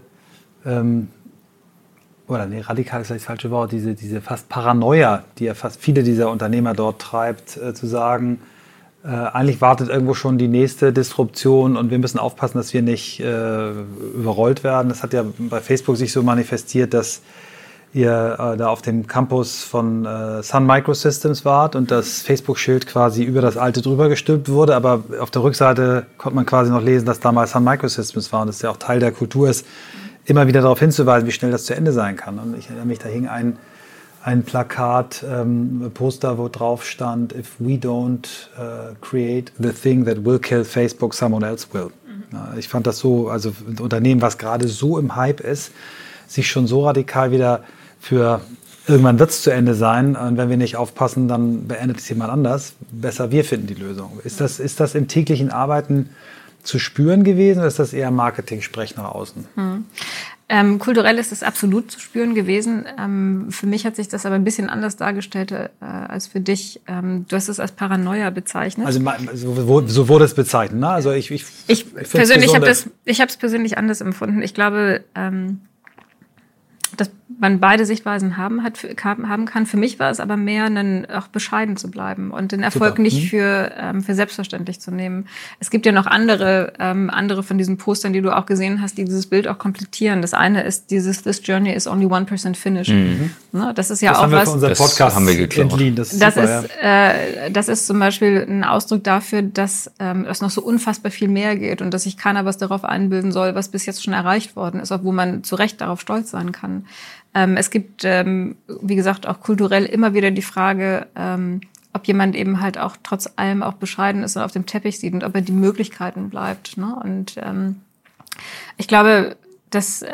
radikal ist vielleicht das falsche Wort, diese fast Paranoia, die ja fast viele dieser Unternehmer dort treibt, zu sagen, eigentlich wartet irgendwo schon die nächste Disruption und wir müssen aufpassen, dass wir nicht überrollt werden. Das hat ja bei Facebook sich so manifestiert, dass ihr da auf dem Campus von Sun Microsystems wart und das Facebook-Schild quasi über das alte drüber gestülpt wurde, aber auf der Rückseite konnte man quasi noch lesen, dass damals Sun Microsystems war und das ja auch Teil der Kultur ist, immer wieder darauf hinzuweisen, wie schnell das zu Ende sein kann. Und ich erinnere mich, da hing ein Plakat, Poster, wo drauf stand, if we don't create the thing that will kill Facebook, someone else will. Ja, ich fand das so, also ein Unternehmen, was gerade so im Hype ist, sich schon so radikal wieder für irgendwann wird es zu Ende sein und wenn wir nicht aufpassen, dann beendet es jemand anders. Besser wir finden die Lösung. Ist das im täglichen Arbeiten zu spüren gewesen oder ist das eher Marketing-Sprech nach außen? Kulturell ist es absolut zu spüren gewesen. Für mich hat sich das aber ein bisschen anders dargestellt als für dich. Du hast es als Paranoia bezeichnet. Also so wurde es bezeichnet. Ne? Also ich persönlich habe es persönlich anders empfunden. Ich glaube, dass man beide Sichtweisen haben kann. Für mich war es aber mehr, auch bescheiden zu bleiben und den Erfolg nicht für selbstverständlich zu nehmen. Es gibt ja noch andere von diesen Postern, die du auch gesehen hast, die dieses Bild auch komplettieren. Das eine ist dieses "This journey is only 1% finished". Ne, das ist ja das auch haben wir was. Für unseren Podcast haben wir geklaut. Entliehen. Das ist zum Beispiel ein Ausdruck dafür, dass es noch so unfassbar viel mehr geht und dass sich keiner was darauf einbilden soll, was bis jetzt schon erreicht worden ist, obwohl man zu Recht darauf stolz sein kann. Es gibt, wie gesagt, auch kulturell immer wieder die Frage, ob jemand eben halt auch trotz allem auch bescheiden ist und auf dem Teppich sieht und ob er die Möglichkeiten bleibt. Ne? Und ich glaube, dass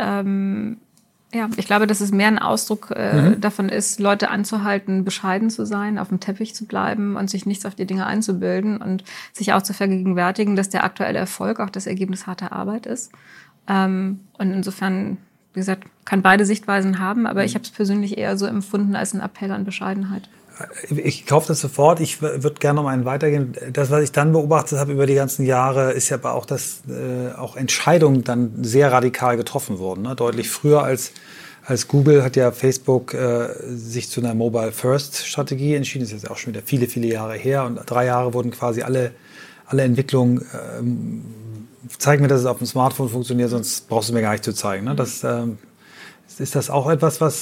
es mehr ein Ausdruck davon ist, Leute anzuhalten, bescheiden zu sein, auf dem Teppich zu bleiben und sich nichts auf die Dinge einzubilden und sich auch zu vergegenwärtigen, dass der aktuelle Erfolg auch das Ergebnis harter Arbeit ist. Und insofern, wie gesagt, kann beide Sichtweisen haben, aber ich habe es persönlich eher so empfunden als ein Appell an Bescheidenheit. Ich kaufe das sofort. Ich würde gerne noch einen weitergehen. Das, was ich dann beobachtet habe über die ganzen Jahre, ist ja aber auch, dass auch Entscheidungen dann sehr radikal getroffen wurden. Ne? Deutlich früher als Google hat ja Facebook sich zu einer Mobile-First-Strategie entschieden. Das ist jetzt auch schon wieder viele, viele Jahre her. Und 3 Jahre wurden quasi alle Entwicklungen zeig mir, dass es auf dem Smartphone funktioniert, sonst brauchst du mir gar nicht zu zeigen. Ne? Ist das auch etwas, was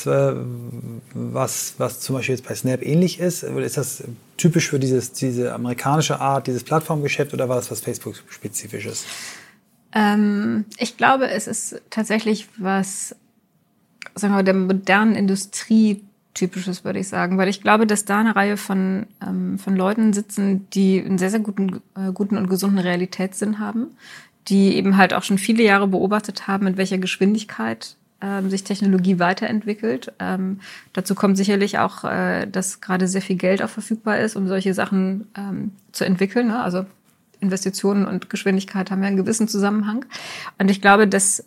zum Beispiel jetzt bei Snap ähnlich ist? Oder ist das typisch für diese amerikanische Art, dieses Plattformgeschäft, oder war das was Facebook-spezifisches? Ich glaube, es ist tatsächlich was, sagen wir mal, der modernen Industrie Typisches, würde ich sagen, weil ich glaube, dass da eine Reihe von Leuten sitzen, die einen sehr, sehr guten und gesunden Realitätssinn haben, die eben halt auch schon viele Jahre beobachtet haben, mit welcher Geschwindigkeit sich Technologie weiterentwickelt. Dazu kommt sicherlich auch, dass gerade sehr viel Geld auch verfügbar ist, um solche Sachen zu entwickeln. Ne? Also Investitionen und Geschwindigkeit haben ja einen gewissen Zusammenhang. Und ich glaube, dass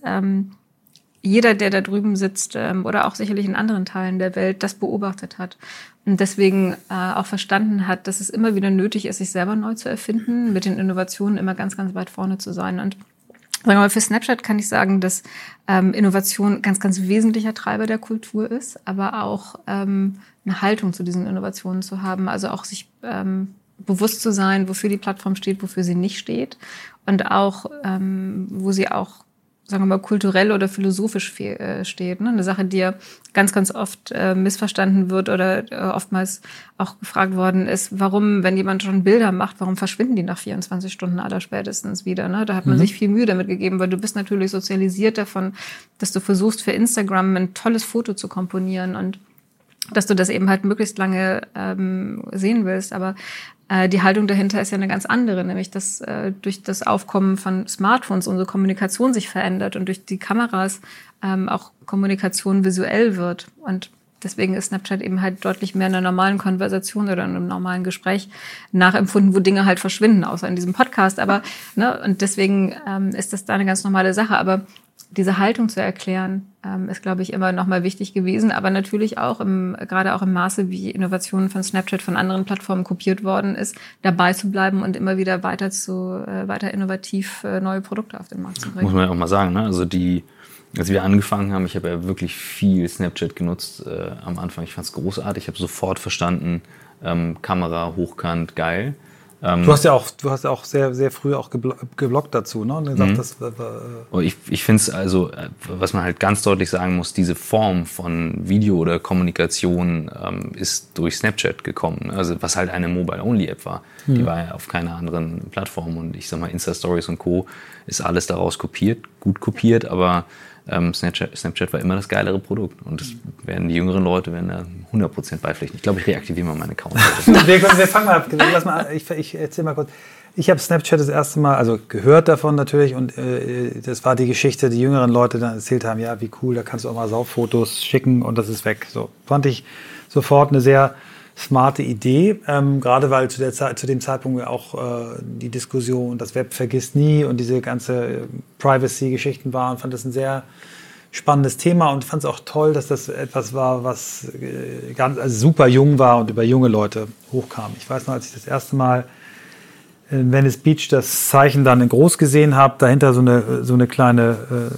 jeder, der da drüben sitzt oder auch sicherlich in anderen Teilen der Welt, das beobachtet hat und deswegen auch verstanden hat, dass es immer wieder nötig ist, sich selber neu zu erfinden, mit den Innovationen immer ganz, ganz weit vorne zu sein. Und sagen wir mal, für Snapchat kann ich sagen, dass Innovation ganz, ganz wesentlicher Treiber der Kultur ist, aber auch eine Haltung zu diesen Innovationen zu haben, also auch sich bewusst zu sein, wofür die Plattform steht, wofür sie nicht steht und auch, wo sie auch, sagen wir mal, kulturell oder philosophisch steht. Ne? Eine Sache, die ja ganz, ganz oft missverstanden wird oder oftmals auch gefragt worden ist, warum, wenn jemand schon Bilder macht, warum verschwinden die nach 24 Stunden allerspätestens wieder? Ne? Da hat man sich viel Mühe damit gegeben, weil du bist natürlich sozialisiert davon, dass du versuchst, für Instagram ein tolles Foto zu komponieren und dass du das eben halt möglichst lange sehen willst. Aber die Haltung dahinter ist ja eine ganz andere, nämlich dass durch das Aufkommen von Smartphones unsere Kommunikation sich verändert und durch die Kameras auch Kommunikation visuell wird. Und deswegen ist Snapchat eben halt deutlich mehr in einer normalen Konversation oder in einem normalen Gespräch nachempfunden, wo Dinge halt verschwinden, außer in diesem Podcast. Aber und deswegen ist das da eine ganz normale Sache. Aber diese Haltung zu erklären, ist, glaube ich, immer noch mal wichtig gewesen. Aber natürlich auch, gerade auch im Maße, wie Innovationen von Snapchat von anderen Plattformen kopiert worden ist, dabei zu bleiben und immer wieder weiter innovativ neue Produkte auf den Markt zu bringen. Muss man ja auch mal sagen, ne? Also als wir angefangen haben, ich habe ja wirklich viel Snapchat genutzt am Anfang. Ich fand es großartig, ich habe sofort verstanden, Kamera, hochkant, geil. Du hast ja auch sehr, sehr früh auch gebloggt dazu, ne? Und gesagt, ich finde es also, was man halt ganz deutlich sagen muss, diese Form von Video oder Kommunikation ist durch Snapchat gekommen. Also was halt eine Mobile-Only-App war. Die war ja auf keiner anderen Plattform. Und ich sag mal, Insta-Stories und Co. ist alles daraus gut kopiert, aber Snapchat war immer das geilere Produkt. Und das werden die jüngeren Leute da 100% beipflichten. Ich glaube, ich reaktiviere mal meine Account. wir fangen mal an. Ich erzähle mal kurz. Ich habe Snapchat das erste Mal, also gehört davon natürlich, und das war die Geschichte, die jüngeren Leute dann erzählt haben, ja, wie cool, da kannst du auch mal Sauffotos schicken und das ist weg. So fand ich sofort eine sehr smarte Idee, gerade weil zu dem Zeitpunkt auch die Diskussion, das Web vergisst nie und diese ganze Privacy-Geschichten waren, fand das ein sehr spannendes Thema und fand es auch toll, dass das etwas war, was super jung war und über junge Leute hochkam. Ich weiß noch, als ich das erste Mal in Venice Beach das Zeichen dann in groß gesehen habe, dahinter so eine kleine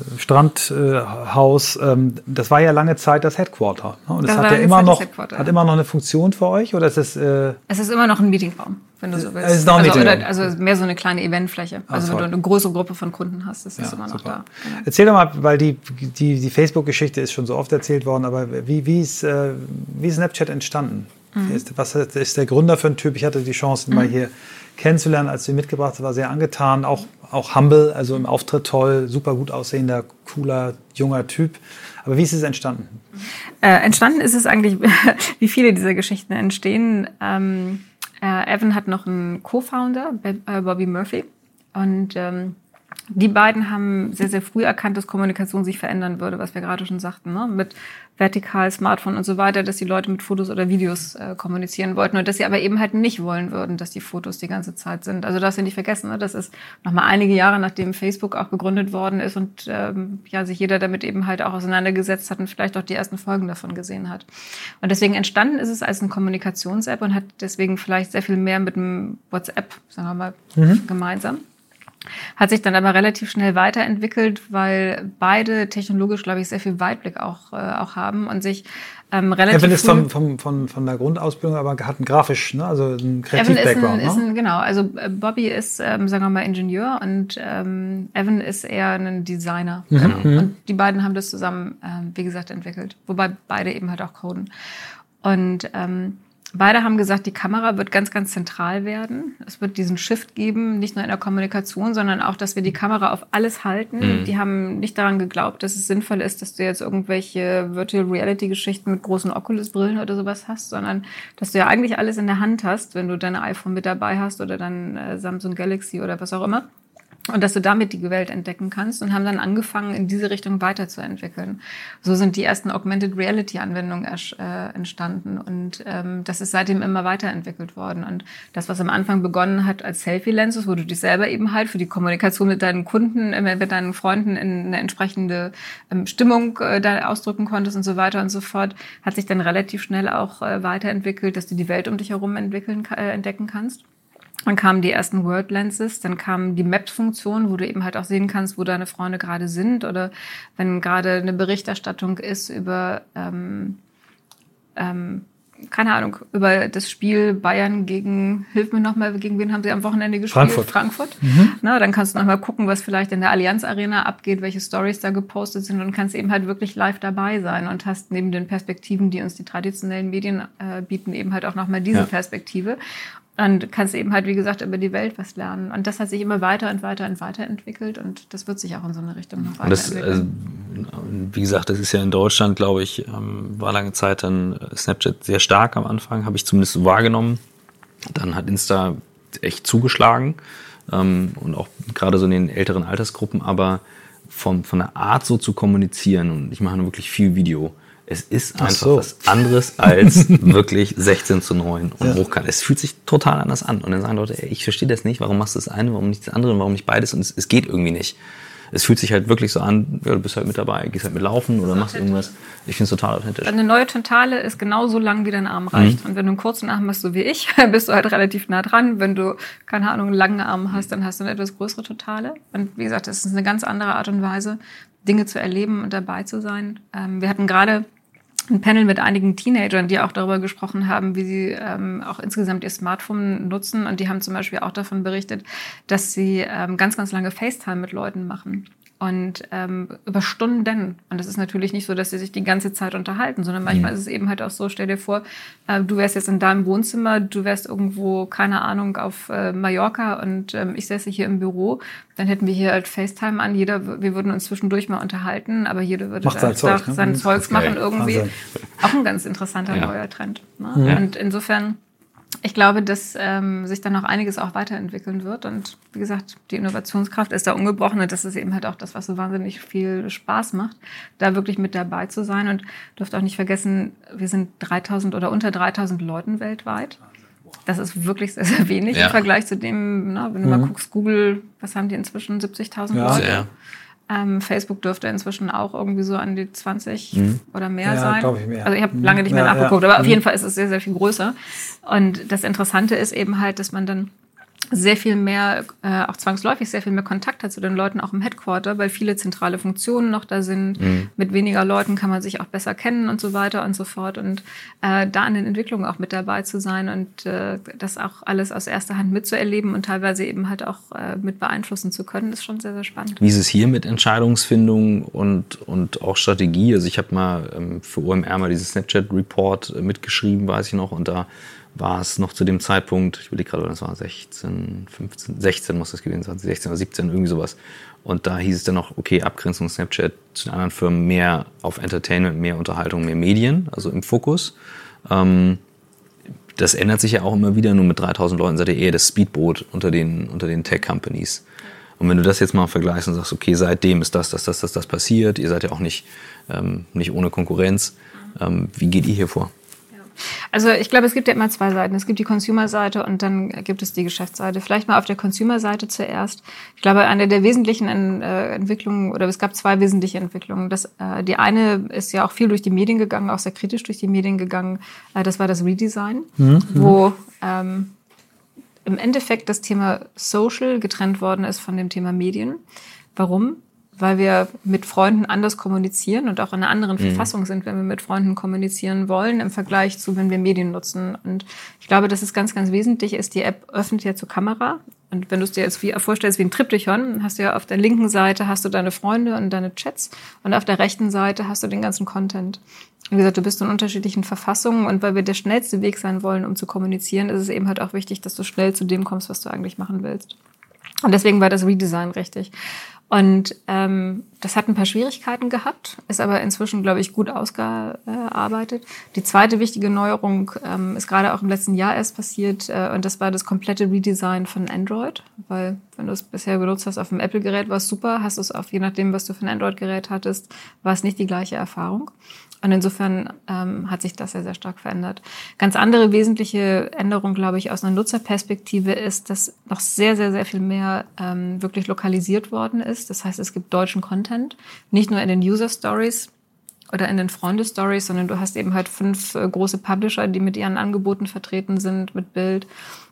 Strandhaus. Das war ja lange Zeit das Headquarter. Ne? Und das hat ja immer noch eine Funktion für euch? Oder ist es? Es ist immer noch ein Meetingraum, wenn du so willst. Es ist noch ein Meetingraum. Also mehr so eine kleine Eventfläche. Also wenn du eine größere Gruppe von Kunden hast, ist das immer noch da. Genau. Erzähl doch mal, weil die Facebook-Geschichte ist schon so oft erzählt worden, aber wie ist Snapchat entstanden? Was ist der Gründer für ein Typ? Ich hatte die Chance, ihn mal hier kennenzulernen, als du ihn mitgebracht hast, war sehr angetan, auch humble, also im Auftritt toll, super gut aussehender, cooler, junger Typ. Aber wie ist es entstanden? Entstanden ist es eigentlich, wie viele dieser Geschichten entstehen. Evan hat noch einen Co-Founder, Bobby Murphy, und die beiden haben sehr, sehr früh erkannt, dass Kommunikation sich verändern würde, was wir gerade schon sagten, ne? Mit vertikal, Smartphone und so weiter, dass die Leute mit Fotos oder Videos kommunizieren wollten und dass sie aber eben halt nicht wollen würden, dass die Fotos die ganze Zeit sind. Also darfst du nicht vergessen, ne? Das ist nochmal einige Jahre, nachdem Facebook auch gegründet worden ist und sich jeder damit eben halt auch auseinandergesetzt hat und vielleicht auch die ersten Folgen davon gesehen hat. Und deswegen entstanden ist es als eine Kommunikations-App und hat deswegen vielleicht sehr viel mehr mit dem WhatsApp, sagen wir mal, gemeinsam. Hat sich dann aber relativ schnell weiterentwickelt, weil beide technologisch, glaube ich, sehr viel Weitblick auch haben und sich relativ Evan ist von der Grundausbildung, aber hat einen grafisch, ne? Also einen Kreativ-Background. Genau, also Bobby ist, sagen wir mal, Ingenieur und Evan ist eher ein Designer. Genau. Und die beiden haben das zusammen, wie gesagt, entwickelt. Wobei beide eben halt auch coden. Und beide haben gesagt, die Kamera wird ganz, ganz zentral werden. Es wird diesen Shift geben, nicht nur in der Kommunikation, sondern auch, dass wir die Kamera auf alles halten. Die haben nicht daran geglaubt, dass es sinnvoll ist, dass du jetzt irgendwelche Virtual Reality Geschichten mit großen Oculus-Brillen oder sowas hast, sondern dass du ja eigentlich alles in der Hand hast, wenn du dein iPhone mit dabei hast oder dein Samsung Galaxy oder was auch immer. Und dass du damit die Welt entdecken kannst und haben dann angefangen, in diese Richtung weiterzuentwickeln. So sind die ersten Augmented Reality Anwendungen entstanden und das ist seitdem immer weiterentwickelt worden. Und das, was am Anfang begonnen hat als Selfie-Lenses, wo du dich selber eben halt für die Kommunikation mit deinen Kunden, mit deinen Freunden in eine entsprechende Stimmung da ausdrücken konntest und so weiter und so fort, hat sich dann relativ schnell auch weiterentwickelt, dass du die Welt um dich herum entdecken kannst. Dann kamen die ersten World Lenses, dann kam die Maps-Funktion, wo du eben halt auch sehen kannst, wo deine Freunde gerade sind oder wenn gerade eine Berichterstattung ist über, keine Ahnung, über das Spiel Bayern gegen, hilf mir nochmal, gegen wen haben sie am Wochenende gespielt? Frankfurt. Na, dann kannst du nochmal gucken, was vielleicht in der Allianz Arena abgeht, welche Stories da gepostet sind und kannst eben halt wirklich live dabei sein und hast neben den Perspektiven, die uns die traditionellen Medien bieten, eben halt auch nochmal diese Perspektive. Und kannst eben halt, wie gesagt, über die Welt was lernen. Und das hat sich immer weiter und weiter und weiter entwickelt. Und das wird sich auch in so eine Richtung noch weiterentwickeln. Wie gesagt, das ist ja in Deutschland, glaube ich, war lange Zeit dann Snapchat sehr stark am Anfang, habe ich zumindest so wahrgenommen. Dann hat Insta echt zugeschlagen. Und auch gerade so in den älteren Altersgruppen. Aber von der Art so zu kommunizieren, und ich mache nur wirklich viel Video, es ist einfach was anderes als wirklich 16:9 und hochkant. Es fühlt sich total anders an. Und dann sagen Leute, ey, ich verstehe das nicht, warum machst du das eine, warum nicht das andere, warum nicht beides? Und es geht irgendwie nicht. Es fühlt sich halt wirklich so an, ja, du bist halt mit dabei, gehst halt mit laufen oder machst irgendwas. Ich finde es total authentisch. Eine neue Totale ist genauso lang, wie dein Arm reicht. Und wenn du einen kurzen Arm hast, so wie ich, bist du halt relativ nah dran. Wenn du, keine Ahnung, einen langen Arm hast, dann hast du eine etwas größere Totale. Und wie gesagt, das ist eine ganz andere Art und Weise, Dinge zu erleben und dabei zu sein. Wir hatten gerade ein Panel mit einigen Teenagern, die auch darüber gesprochen haben, wie sie auch insgesamt ihr Smartphone nutzen. Und die haben zum Beispiel auch davon berichtet, dass sie ganz, ganz lange FaceTime mit Leuten machen. Und über Stunden. Und das ist natürlich nicht so, dass sie sich die ganze Zeit unterhalten, sondern manchmal ist es eben halt auch so, stell dir vor, du wärst jetzt in deinem Wohnzimmer, du wärst irgendwo, keine Ahnung, auf Mallorca und ich säße hier im Büro, dann hätten wir hier halt FaceTime an, wir würden uns zwischendurch mal unterhalten, aber jeder würde sein Zeugs machen irgendwie. Wahnsinn. Auch ein ganz interessanter neuer Trend. Ne? Und insofern Ich glaube, dass sich dann noch einiges auch weiterentwickeln wird. Und wie gesagt, die Innovationskraft ist da ungebrochen. Und das ist eben halt auch das, was so wahnsinnig viel Spaß macht, da wirklich mit dabei zu sein. Und dürft auch nicht vergessen, wir sind 3.000 oder unter 3.000 Leuten weltweit. Das ist wirklich sehr, sehr wenig im Vergleich zu dem, wenn du mal guckst, Google, was haben die inzwischen? 70.000 Leute? Sehr. Facebook dürfte inzwischen auch irgendwie so an die 20 oder mehr sein. Glaube ich mehr. Also ich habe lange nicht mehr nachgeguckt, aber auf jeden Fall ist es sehr, sehr viel größer. Und das Interessante ist eben halt, dass man dann sehr viel mehr, auch zwangsläufig sehr viel mehr Kontakt hat zu den Leuten auch im Headquarter, weil viele zentrale Funktionen noch da sind. Mit weniger Leuten kann man sich auch besser kennen und so weiter und so fort. Und da an den Entwicklungen auch mit dabei zu sein und das auch alles aus erster Hand mitzuerleben und teilweise eben halt auch mit beeinflussen zu können, ist schon sehr, sehr spannend. Wie ist es hier mit Entscheidungsfindung und auch Strategie? Also ich habe mal für OMR mal dieses Snapchat-Report mitgeschrieben, weiß ich noch, und da war es noch zu dem Zeitpunkt, ich überlege gerade, das war 16 muss das gewesen sein, 16 oder 17, irgendwie sowas. Und da hieß es dann noch, okay, Abgrenzung Snapchat zu den anderen Firmen, mehr auf Entertainment, mehr Unterhaltung, mehr Medien, also im Fokus. Das ändert sich ja auch immer wieder, nur mit 3.000 Leuten seid ihr eher das Speedboot unter den Tech-Companies. Und wenn du das jetzt mal vergleichst und sagst, okay, seitdem ist das passiert, ihr seid ja auch nicht ohne Konkurrenz, wie geht ihr hier vor? Also ich glaube, es gibt ja immer zwei Seiten. Es gibt die Consumer-Seite und dann gibt es die Geschäftsseite. Vielleicht mal auf der Consumer-Seite zuerst. Ich glaube, eine der wesentlichen Entwicklungen, oder es gab zwei wesentliche Entwicklungen. Die eine ist ja auch viel durch die Medien gegangen, auch sehr kritisch durch die Medien gegangen. Das war das Redesign, wo im Endeffekt das Thema Social getrennt worden ist von dem Thema Medien. Warum? Weil wir mit Freunden anders kommunizieren und auch in einer anderen Verfassung sind, wenn wir mit Freunden kommunizieren wollen, im Vergleich zu, wenn wir Medien nutzen. Und ich glaube, dass es ganz, ganz wesentlich ist, die App öffnet ja zur Kamera. Und wenn du es dir jetzt vorstellst wie ein Triptychon, hast du ja auf der linken Seite hast du deine Freunde und deine Chats und auf der rechten Seite hast du den ganzen Content. Wie gesagt, du bist in unterschiedlichen Verfassungen und weil wir der schnellste Weg sein wollen, um zu kommunizieren, ist es eben halt auch wichtig, dass du schnell zu dem kommst, was du eigentlich machen willst. Und deswegen war das Redesign richtig. Und das hat ein paar Schwierigkeiten gehabt, ist aber inzwischen, glaube ich, gut ausgearbeitet. Die zweite wichtige Neuerung ist gerade auch im letzten Jahr erst passiert und das war das komplette Redesign von Android. Weil wenn du es bisher benutzt hast auf dem Apple-Gerät, war es super. Hast du es auf, je nachdem, was du für ein Android-Gerät hattest, war es nicht die gleiche Erfahrung. Und insofern hat sich das sehr, sehr stark verändert. Ganz andere wesentliche Änderung, glaube ich, aus einer Nutzerperspektive ist, dass noch sehr, sehr, sehr viel mehr wirklich lokalisiert worden ist. Das heißt, es gibt deutschen Content, nicht nur in den User-Stories oder in den Freunde-Stories, sondern du hast eben halt 5 große Publisher, die mit ihren Angeboten vertreten sind, mit Bild,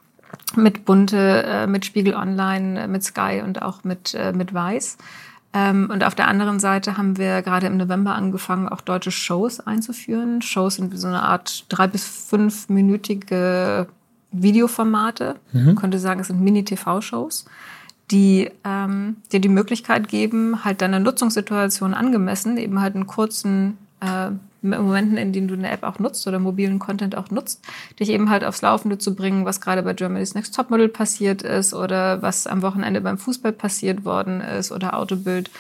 mit Bunte, mit Spiegel Online, mit Sky und auch mit Weiß. Und auf der anderen Seite haben wir gerade im November angefangen, auch deutsche Shows einzuführen. Shows sind so eine Art 3- bis 5-minütige Videoformate. Man könnte sagen, es sind Mini-TV-Shows, die dir die Möglichkeit geben, halt deiner Nutzungssituation angemessen, eben halt einen kurzen Momenten, in denen du eine App auch nutzt oder mobilen Content auch nutzt, dich eben halt aufs Laufende zu bringen, was gerade bei Germany's Next Topmodel passiert ist oder was am Wochenende beim Fußball passiert worden ist oder Autobild,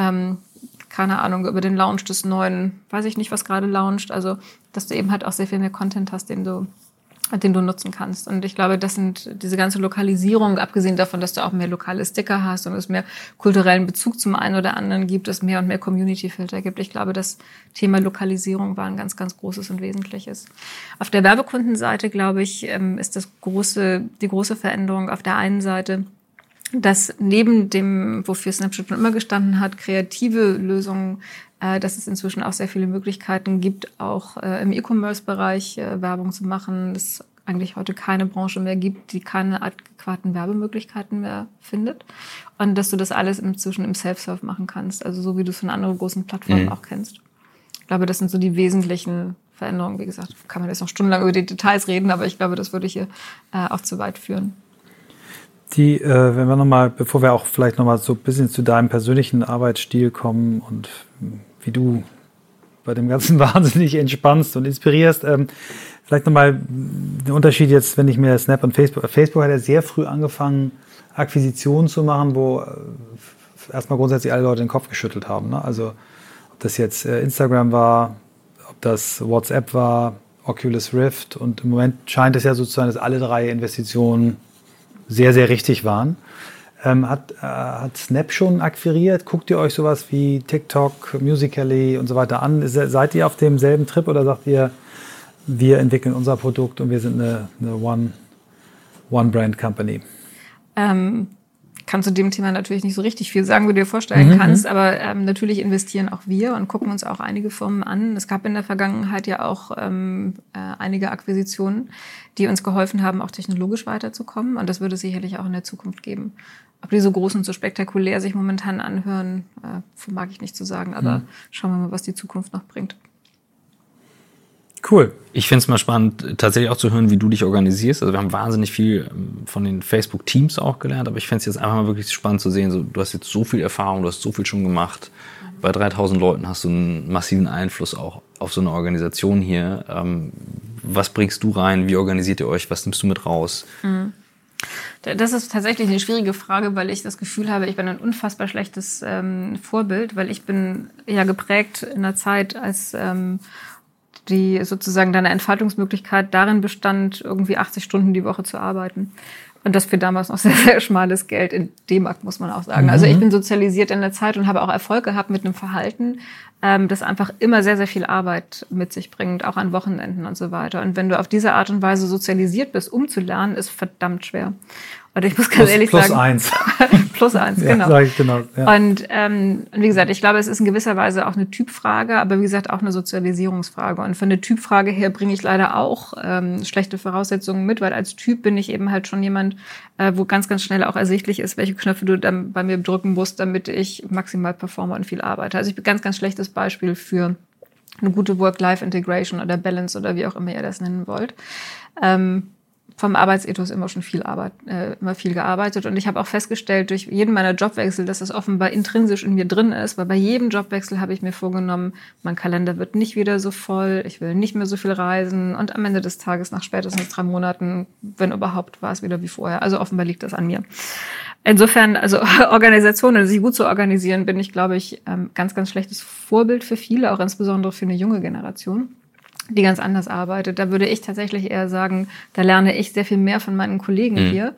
keine Ahnung, über den Launch des neuen, weiß ich nicht, was gerade launcht, also dass du eben halt auch sehr viel mehr Content hast, den du nutzen kannst. Und ich glaube, das sind diese ganze Lokalisierung, abgesehen davon, dass du auch mehr lokale Sticker hast und es mehr kulturellen Bezug zum einen oder anderen gibt, es mehr und mehr Community-Filter gibt. Ich glaube, das Thema Lokalisierung war ein ganz, ganz großes und wesentliches. Auf der Werbekundenseite, glaube ich, ist die große Veränderung auf der einen Seite, dass neben dem, wofür Snapchat schon immer gestanden hat, kreative Lösungen, dass es inzwischen auch sehr viele Möglichkeiten gibt, auch im E-Commerce-Bereich Werbung zu machen. Dass es eigentlich heute keine Branche mehr gibt, die keine adäquaten Werbemöglichkeiten mehr findet. Und dass du das alles inzwischen im Self-Serve machen kannst, also so wie du es von anderen großen Plattformen auch kennst. Ich glaube, das sind so die wesentlichen Veränderungen. Wie gesagt, kann man jetzt noch stundenlang über die Details reden, aber ich glaube, das würde hier auch zu weit führen. Wenn wir nochmal, bevor wir auch vielleicht nochmal so ein bisschen zu deinem persönlichen Arbeitsstil kommen und wie du bei dem Ganzen wahnsinnig entspannst und inspirierst, vielleicht nochmal den Unterschied jetzt, wenn ich mir Snap und Facebook hat ja sehr früh angefangen, Akquisitionen zu machen, wo erstmal grundsätzlich alle Leute den Kopf geschüttelt haben. Ne? Also ob das jetzt Instagram war, ob das WhatsApp war, Oculus Rift und im Moment scheint es ja so zu sein, dass alle 3 Investitionen sehr, sehr richtig waren. Hat Snap schon akquiriert? Guckt ihr euch sowas wie TikTok, Musical.ly und so weiter an? Seid ihr auf demselben Trip oder sagt ihr, wir entwickeln unser Produkt und wir sind eine One-Brand-Company? Kann zu dem Thema natürlich nicht so richtig viel sagen, wie du dir vorstellen kannst, aber natürlich investieren auch wir und gucken uns auch einige Firmen an. Es gab in der Vergangenheit ja auch einige Akquisitionen, die uns geholfen haben, auch technologisch weiterzukommen, und das würde es sicherlich auch in der Zukunft geben. Ob die so groß und so spektakulär sich momentan anhören, vermag ich nicht zu sagen, aber schauen wir mal, was die Zukunft noch bringt. Cool. Ich finde es mal spannend, tatsächlich auch zu hören, wie du dich organisierst. Also wir haben wahnsinnig viel von den Facebook-Teams auch gelernt, aber ich fände es jetzt einfach mal wirklich spannend zu sehen, so, du hast jetzt so viel Erfahrung, du hast so viel schon gemacht. Bei 3000 Leuten hast du einen massiven Einfluss auch auf so eine Organisation hier. Was bringst du rein? Wie organisiert ihr euch? Was nimmst du mit raus? Das ist tatsächlich eine schwierige Frage, weil ich das Gefühl habe, ich bin ein unfassbar schlechtes Vorbild, weil ich bin ja geprägt in einer Zeit, als die sozusagen deine Entfaltungsmöglichkeit darin bestand, irgendwie 80 Stunden die Woche zu arbeiten. Und das für damals noch sehr, sehr schmales Geld in D-Mark, muss man auch sagen. Also ich bin sozialisiert in der Zeit und habe auch Erfolg gehabt mit einem Verhalten, das einfach immer sehr, sehr viel Arbeit mit sich bringt, auch an Wochenenden und so weiter. Und wenn du auf diese Art und Weise sozialisiert bist, umzulernen, ist verdammt schwer. Und ich muss ganz ehrlich sagen... +1. +1, genau. Ja, sag ich genau. Ja. Und wie gesagt, ich glaube, es ist in gewisser Weise auch eine Typfrage, aber wie gesagt auch eine Sozialisierungsfrage. Und von der Typfrage her bringe ich leider auch schlechte Voraussetzungen mit, weil als Typ bin ich eben halt schon jemand, wo ganz, ganz schnell auch ersichtlich ist, welche Knöpfe du dann bei mir drücken musst, damit ich maximal performe und viel arbeite. Also ich bin ganz, ganz schlechtes Beispiel für eine gute Work-Life-Integration oder Balance oder wie auch immer ihr das nennen wollt. Vom Arbeitsethos immer schon immer viel gearbeitet. Und ich habe auch festgestellt, durch jeden meiner Jobwechsel, dass das offenbar intrinsisch in mir drin ist, weil bei jedem Jobwechsel habe ich mir vorgenommen, mein Kalender wird nicht wieder so voll, ich will nicht mehr so viel reisen, und am Ende des Tages, nach spätestens 3 Monaten, wenn überhaupt, war es wieder wie vorher. Also offenbar liegt das an mir. Insofern, also Organisationen, sich gut zu organisieren, bin ich, glaube ich, ganz, ganz schlechtes Vorbild für viele, auch insbesondere für eine junge Generation, die ganz anders arbeitet. Da würde ich tatsächlich eher sagen, da lerne ich sehr viel mehr von meinen Kollegen hier.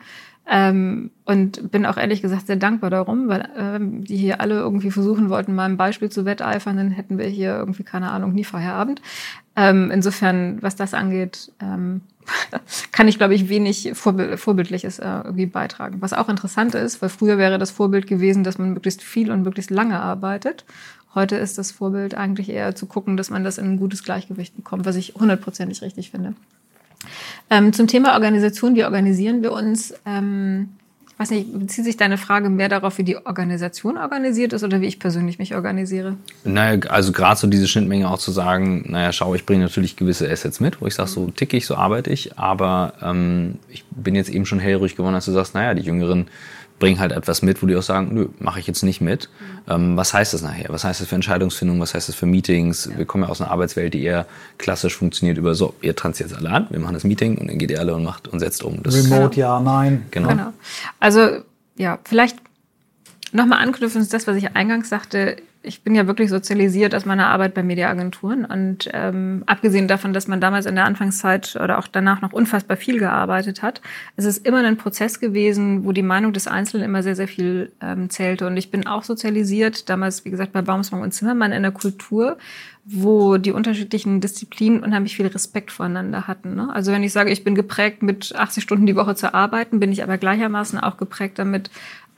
Und bin auch ehrlich gesagt sehr dankbar darum, weil die hier alle irgendwie versuchen wollten, meinem Beispiel zu wetteifern, dann hätten wir hier irgendwie, keine Ahnung, nie Feierabend. Insofern, was das angeht, kann ich, glaube ich, wenig Vorbildliches irgendwie beitragen. Was auch interessant ist, weil früher wäre das Vorbild gewesen, dass man möglichst viel und möglichst lange arbeitet. Heute ist das Vorbild eigentlich eher zu gucken, dass man das in ein gutes Gleichgewicht bekommt, was ich 100% richtig finde. Zum Thema Organisation, wie organisieren wir uns? Ich weiß nicht, bezieht sich deine Frage mehr darauf, wie die Organisation organisiert ist oder wie ich persönlich mich organisiere? Naja, also gerade so diese Schnittmenge auch zu sagen, naja, schau, ich bringe natürlich gewisse Assets mit, wo ich sage, so ticke ich, so arbeite ich, aber ich bin jetzt eben schon hellhörig geworden, dass du sagst, naja, die Jüngeren bringen halt etwas mit, wo die auch sagen, nö, mache ich jetzt nicht mit. Was heißt das nachher? Was heißt das für Entscheidungsfindung? Was heißt das für Meetings? Ja. Wir kommen ja aus einer Arbeitswelt, die eher klassisch funktioniert über so, ihr tanzt jetzt alle an, wir machen das Meeting und dann geht ihr alle und macht und setzt um. Das Remote, ja, nein. Genau. Also, ja, vielleicht nochmal anknüpfen ist das, was ich eingangs sagte. Ich bin ja wirklich sozialisiert aus meiner Arbeit bei Mediaagenturen und abgesehen davon, dass man damals in der Anfangszeit oder auch danach noch unfassbar viel gearbeitet hat, es ist immer ein Prozess gewesen, wo die Meinung des Einzelnen immer sehr, sehr viel zählte. Und ich bin auch sozialisiert, damals, wie gesagt, bei Baumsmann und Zimmermann in der Kultur, wo die unterschiedlichen Disziplinen unheimlich viel Respekt voreinander hatten. Ne? Also wenn ich sage, ich bin geprägt, mit 80 Stunden die Woche zu arbeiten, bin ich aber gleichermaßen auch geprägt damit,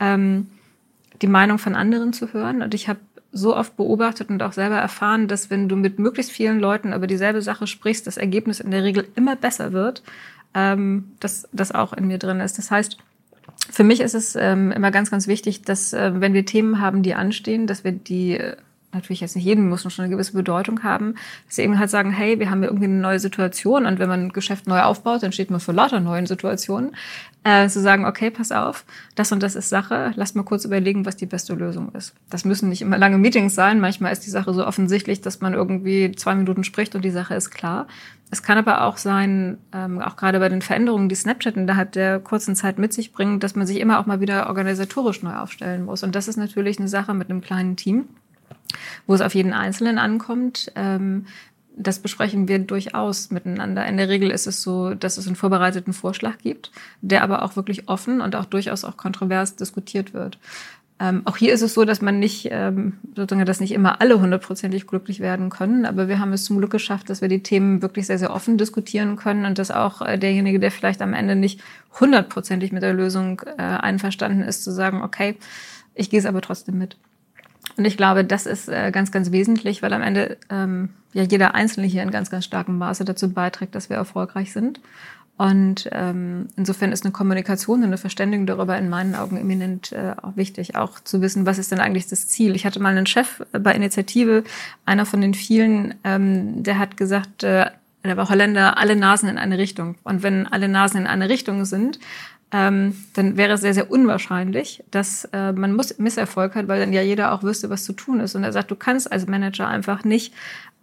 die Meinung von anderen zu hören. Und ich habe so oft beobachtet und auch selber erfahren, dass wenn du mit möglichst vielen Leuten über dieselbe Sache sprichst, das Ergebnis in der Regel immer besser wird, dass das auch in mir drin ist. Das heißt, für mich ist es immer ganz, ganz wichtig, dass wenn wir Themen haben, die anstehen, dass wir die natürlich jetzt nicht jeden muss schon eine gewisse Bedeutung haben, dass sie eben halt sagen, hey, wir haben hier irgendwie eine neue Situation und wenn man ein Geschäft neu aufbaut, dann steht man für lauter neuen Situationen, zu sagen, okay, pass auf, das und das ist Sache, lasst mal kurz überlegen, was die beste Lösung ist. Das müssen nicht immer lange Meetings sein, manchmal ist die Sache so offensichtlich, dass man irgendwie 2 Minuten spricht und die Sache ist klar. Es kann aber auch sein, auch gerade bei den Veränderungen, die Snapchat innerhalb der kurzen Zeit mit sich bringt, dass man sich immer auch mal wieder organisatorisch neu aufstellen muss. Und das ist natürlich eine Sache mit einem kleinen Team, wo es auf jeden Einzelnen ankommt, das besprechen wir durchaus miteinander. In der Regel ist es so, dass es einen vorbereiteten Vorschlag gibt, der aber auch wirklich offen und auch durchaus auch kontrovers diskutiert wird. Auch hier ist es so, dass man nicht, sozusagen, dass nicht immer alle 100%ig glücklich werden können. Aber wir haben es zum Glück geschafft, dass wir die Themen wirklich sehr, sehr offen diskutieren können und dass auch derjenige, der vielleicht am Ende nicht 100%ig mit der Lösung einverstanden ist, zu sagen, okay, ich gehe es aber trotzdem mit. Und ich glaube, das ist ganz, ganz wesentlich, weil am Ende ja jeder Einzelne hier in ganz, ganz starkem Maße dazu beiträgt, dass wir erfolgreich sind. Und insofern ist eine Kommunikation und eine Verständigung darüber in meinen Augen eminent auch wichtig, auch zu wissen, was ist denn eigentlich das Ziel. Ich hatte mal einen Chef bei Initiative, einer von den vielen, der hat gesagt, der war Holländer, alle Nasen in eine Richtung. Und wenn alle Nasen in eine Richtung sind, dann wäre es sehr, sehr unwahrscheinlich, dass man Misserfolg hat, weil dann ja jeder auch wüsste, was zu tun ist. Und er sagt, du kannst als Manager einfach nicht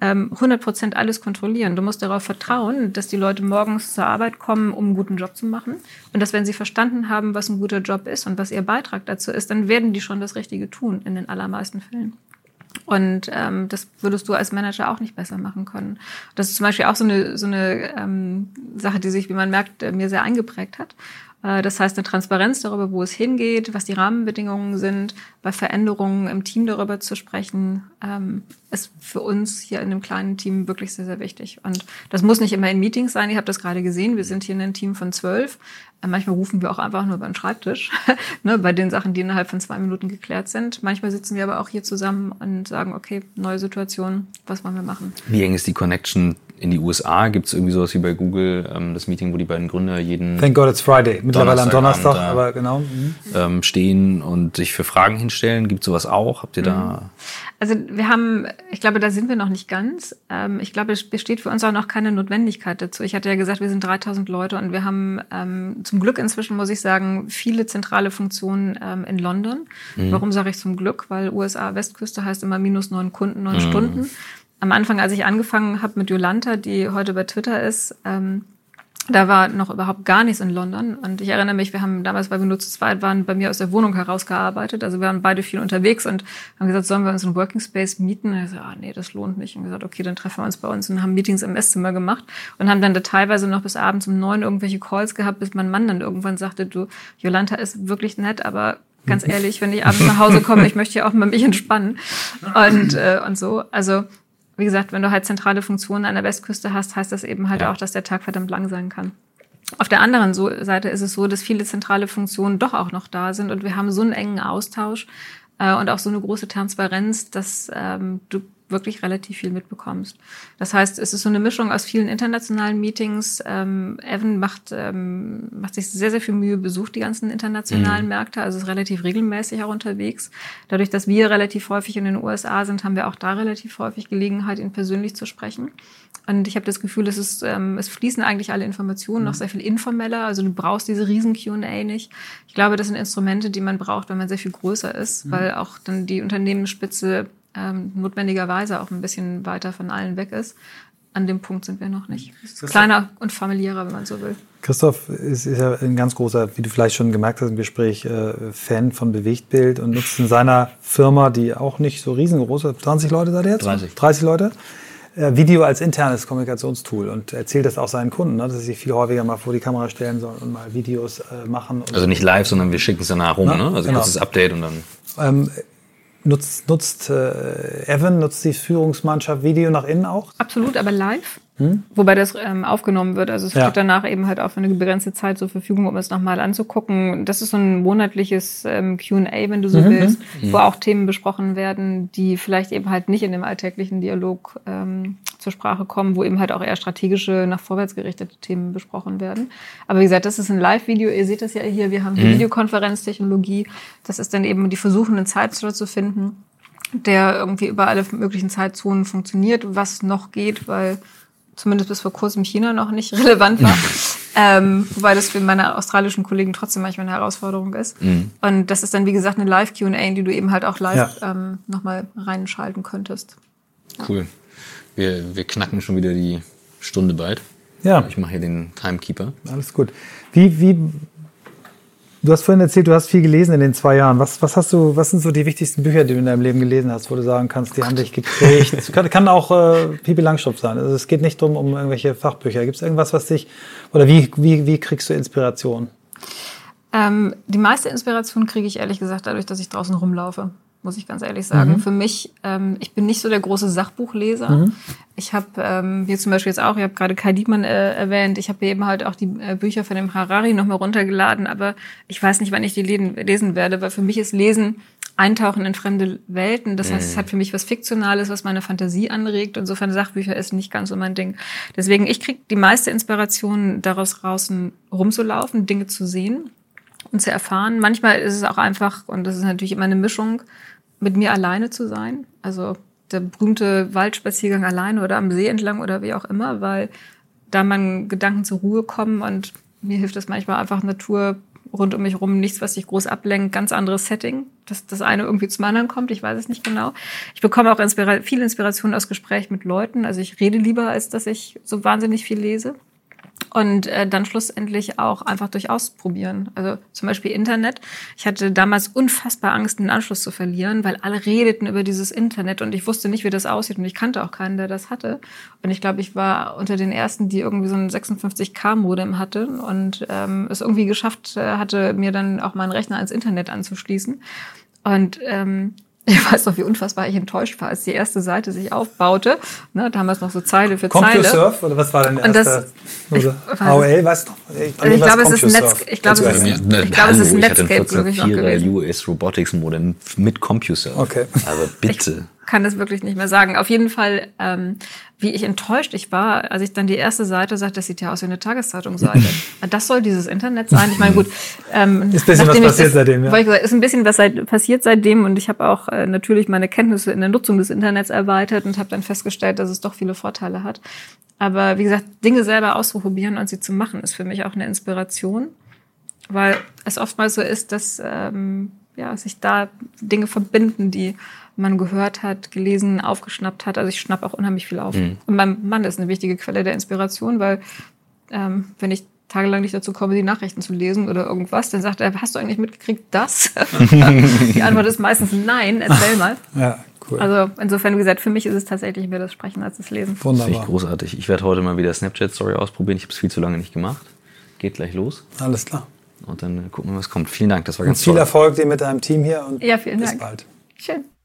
100% alles kontrollieren. Du musst darauf vertrauen, dass die Leute morgens zur Arbeit kommen, um einen guten Job zu machen. Und dass, wenn sie verstanden haben, was ein guter Job ist und was ihr Beitrag dazu ist, dann werden die schon das Richtige tun, in den allermeisten Fällen. Und das würdest du als Manager auch nicht besser machen können. Das ist zum Beispiel auch so eine Sache, die sich, wie man merkt, mir sehr eingeprägt hat. Das heißt, eine Transparenz darüber, wo es hingeht, was die Rahmenbedingungen sind, bei Veränderungen im Team darüber zu sprechen, ist für uns hier in einem kleinen Team wirklich sehr, sehr wichtig. Und das muss nicht immer in Meetings sein. Ihr habt das gerade gesehen. Wir sind hier in einem Team von 12. Manchmal rufen wir auch einfach nur über den Schreibtisch, ne, bei den Sachen, die innerhalb von 2 Minuten geklärt sind. Manchmal sitzen wir aber auch hier zusammen und sagen, okay, neue Situation, was wollen wir machen? Wie eng ist die Connection in die USA? Gibt es irgendwie sowas wie bei Google, das Meeting, wo die beiden Gründer jeden Thank God it's Friday. Mittlerweile am Donnerstag, aber genau. Stehen und sich für Fragen hinstellen? Gibt es sowas auch? Habt ihr da... Also wir haben, ich glaube, da sind wir noch nicht ganz. Ich glaube, es besteht für uns auch noch keine Notwendigkeit dazu. Ich hatte ja gesagt, wir sind 3000 Leute und wir haben zum Glück inzwischen, muss ich sagen, viele zentrale Funktionen in London. Warum sage ich zum Glück? Weil USA-Westküste heißt immer -9 Kunden, 9 Stunden. Am Anfang, als ich angefangen habe mit Jolanta, die heute bei Twitter ist, da war noch überhaupt gar nichts in London. Und ich erinnere mich, wir haben damals, weil wir nur zu zweit waren, bei mir aus der Wohnung herausgearbeitet. Also wir waren beide viel unterwegs und haben gesagt, sollen wir uns einen Working Space mieten? Und ich so, nee, das lohnt nicht. Und gesagt, okay, dann treffen wir uns bei uns und haben Meetings im Esszimmer gemacht und haben dann da teilweise noch bis abends um 9 irgendwelche Calls gehabt, bis mein Mann dann irgendwann sagte, du, Jolanta ist wirklich nett, aber ganz ehrlich, wenn ich abends nach Hause komme, ich möchte ja auch mal mich entspannen. Und so, also wie gesagt, wenn du halt zentrale Funktionen an der Westküste hast, heißt das eben halt auch, dass der Tag verdammt lang sein kann. Auf der anderen Seite ist es so, dass viele zentrale Funktionen doch auch noch da sind und wir haben so einen engen Austausch und auch so eine große Transparenz, dass du wirklich relativ viel mitbekommst. Das heißt, es ist so eine Mischung aus vielen internationalen Meetings. Evan macht sich sehr, sehr viel Mühe, besucht die ganzen internationalen Märkte, also ist relativ regelmäßig auch unterwegs. Dadurch, dass wir relativ häufig in den USA sind, haben wir auch da relativ häufig Gelegenheit, ihn persönlich zu sprechen. Und ich habe das Gefühl, es fließen eigentlich alle Informationen noch sehr viel informeller. Also du brauchst diese riesen Q&A nicht. Ich glaube, das sind Instrumente, die man braucht, wenn man sehr viel größer ist, weil auch dann die Unternehmensspitze notwendigerweise auch ein bisschen weiter von allen weg ist. An dem Punkt sind wir noch nicht. Es ist kleiner und familiärer, wenn man so will. Christoph ist ja ein ganz großer, wie du vielleicht schon gemerkt hast im Gespräch, Fan von Bewegtbild und nutzt in seiner Firma, die auch nicht so riesengroß ist, 20 Leute seid ihr jetzt? 30 Leute. Video als internes Kommunikationstool und erzählt das auch seinen Kunden, dass sie sich viel häufiger mal vor die Kamera stellen sollen und mal Videos machen. Also nicht live, sondern wir schicken es danach rum, ne? Also kurzes Update und dann... Nutzt die Führungsmannschaft Video nach innen auch? Absolut, aber live. Wobei das aufgenommen wird. Also es steht danach eben halt auch für eine begrenzte Zeit zur Verfügung, um es nochmal anzugucken. Das ist so ein monatliches Q&A, wenn du so willst, wo auch Themen besprochen werden, die vielleicht eben halt nicht in dem alltäglichen Dialog zur Sprache kommen, wo eben halt auch eher strategische, nach vorwärts gerichtete Themen besprochen werden. Aber wie gesagt, das ist ein Live-Video. Ihr seht das ja hier. Wir haben die Videokonferenztechnologie. Das ist dann eben die Versuchen, einen Zeitslot zu finden, der irgendwie über alle möglichen Zeitzonen funktioniert, was noch geht, weil zumindest bis vor kurzem China noch nicht relevant war. Wobei das für meine australischen Kollegen trotzdem manchmal eine Herausforderung ist. Und das ist dann, wie gesagt, eine Live-Q&A, in die du eben halt auch live nochmal reinschalten könntest. Cool. Wir knacken schon wieder die Stunde bald. Ja. Ich mache hier den Timekeeper. Alles gut. Wie Du hast vorhin erzählt, du hast viel gelesen in den 2 Jahren. Was sind so die wichtigsten Bücher, die du in deinem Leben gelesen hast, wo du sagen kannst, die haben dich geprägt? Es kann auch Pippi Langstrumpf sein. Also es geht nicht um irgendwelche Fachbücher. Gibt es irgendwas, was dich, oder wie kriegst du Inspiration? Die meiste Inspiration kriege ich ehrlich gesagt dadurch, dass ich draußen rumlaufe, muss ich ganz ehrlich sagen. Für mich, ich bin nicht so der große Sachbuchleser. Ich habe, wie zum Beispiel jetzt auch, ich habe gerade Kai Diekmann erwähnt, ich habe eben halt auch die Bücher von dem Harari noch mal runtergeladen, aber ich weiß nicht, wann ich die lesen werde, weil für mich ist Lesen Eintauchen in fremde Welten. Das heißt, es hat für mich was Fiktionales, was meine Fantasie anregt. Insofern Sachbücher ist nicht ganz so mein Ding. Deswegen, ich kriege die meiste Inspiration daraus draußen rumzulaufen, Dinge zu sehen und zu erfahren. Manchmal ist es auch einfach, und das ist natürlich immer eine Mischung, mit mir alleine zu sein. Also der berühmte Waldspaziergang alleine oder am See entlang oder wie auch immer, weil da meine Gedanken zur Ruhe kommen und mir hilft das manchmal einfach Natur rund um mich rum, nichts, was sich groß ablenkt, ganz anderes Setting, dass das eine irgendwie zum anderen kommt, ich weiß es nicht genau. Ich bekomme auch viel Inspiration aus Gespräch mit Leuten, also ich rede lieber, als dass ich so wahnsinnig viel lese. Und dann schlussendlich auch einfach durch Ausprobieren. Also zum Beispiel Internet. Ich hatte damals unfassbar Angst, den Anschluss zu verlieren, weil alle redeten über dieses Internet und ich wusste nicht, wie das aussieht und ich kannte auch keinen, der das hatte. Und ich glaube, ich war unter den ersten, die irgendwie so ein 56K-Modem hatte und es irgendwie geschafft hatte, mir dann auch meinen Rechner ans Internet anzuschließen. Und ich weiß noch, wie unfassbar ich enttäuscht war, als die erste Seite sich aufbaute. Ne, damals noch so Zeile für Zeile. CompuServe? Oder was war denn der erste? AOL, weißt du? Ich glaube, es ist Netscape. Ich glaube, es ist Netscape, glaube ich, noch gewesen. US Robotics Modem mit CompuServe. Okay. Aber bitte. Ich kann das wirklich nicht mehr sagen. Auf jeden Fall, wie ich enttäuscht ich war, als ich dann die erste Seite sagte, das sieht ja aus wie eine Tageszeitungsseite. Das soll dieses Internet sein. Ich meine, gut. Ist ein bisschen was passiert seitdem, ja. Ist ein bisschen was passiert seitdem und ich habe auch natürlich meine Kenntnisse in der Nutzung des Internets erweitert und habe dann festgestellt, dass es doch viele Vorteile hat. Aber wie gesagt, Dinge selber auszuprobieren und sie zu machen, ist für mich auch eine Inspiration, weil es oftmals so ist, dass sich da Dinge verbinden, die man gehört hat, gelesen, aufgeschnappt hat. Also ich schnapp auch unheimlich viel auf. Und mein Mann ist eine wichtige Quelle der Inspiration, weil wenn ich tagelang nicht dazu komme, die Nachrichten zu lesen oder irgendwas, dann sagt er, hast du eigentlich mitgekriegt, das? Die Antwort ist meistens nein, erzähl mal. Ja, cool. Also insofern, wie gesagt, für mich ist es tatsächlich mehr das Sprechen als das Lesen. Wunderbar. Finde ich großartig. Ich werde heute mal wieder Snapchat-Story ausprobieren. Ich habe es viel zu lange nicht gemacht. Geht gleich los. Alles klar. Und dann gucken wir, was kommt. Vielen Dank, das war ganz toll. Und viel Erfolg dir mit deinem Team hier und ja, vielen Dank. Bis bald. Schön.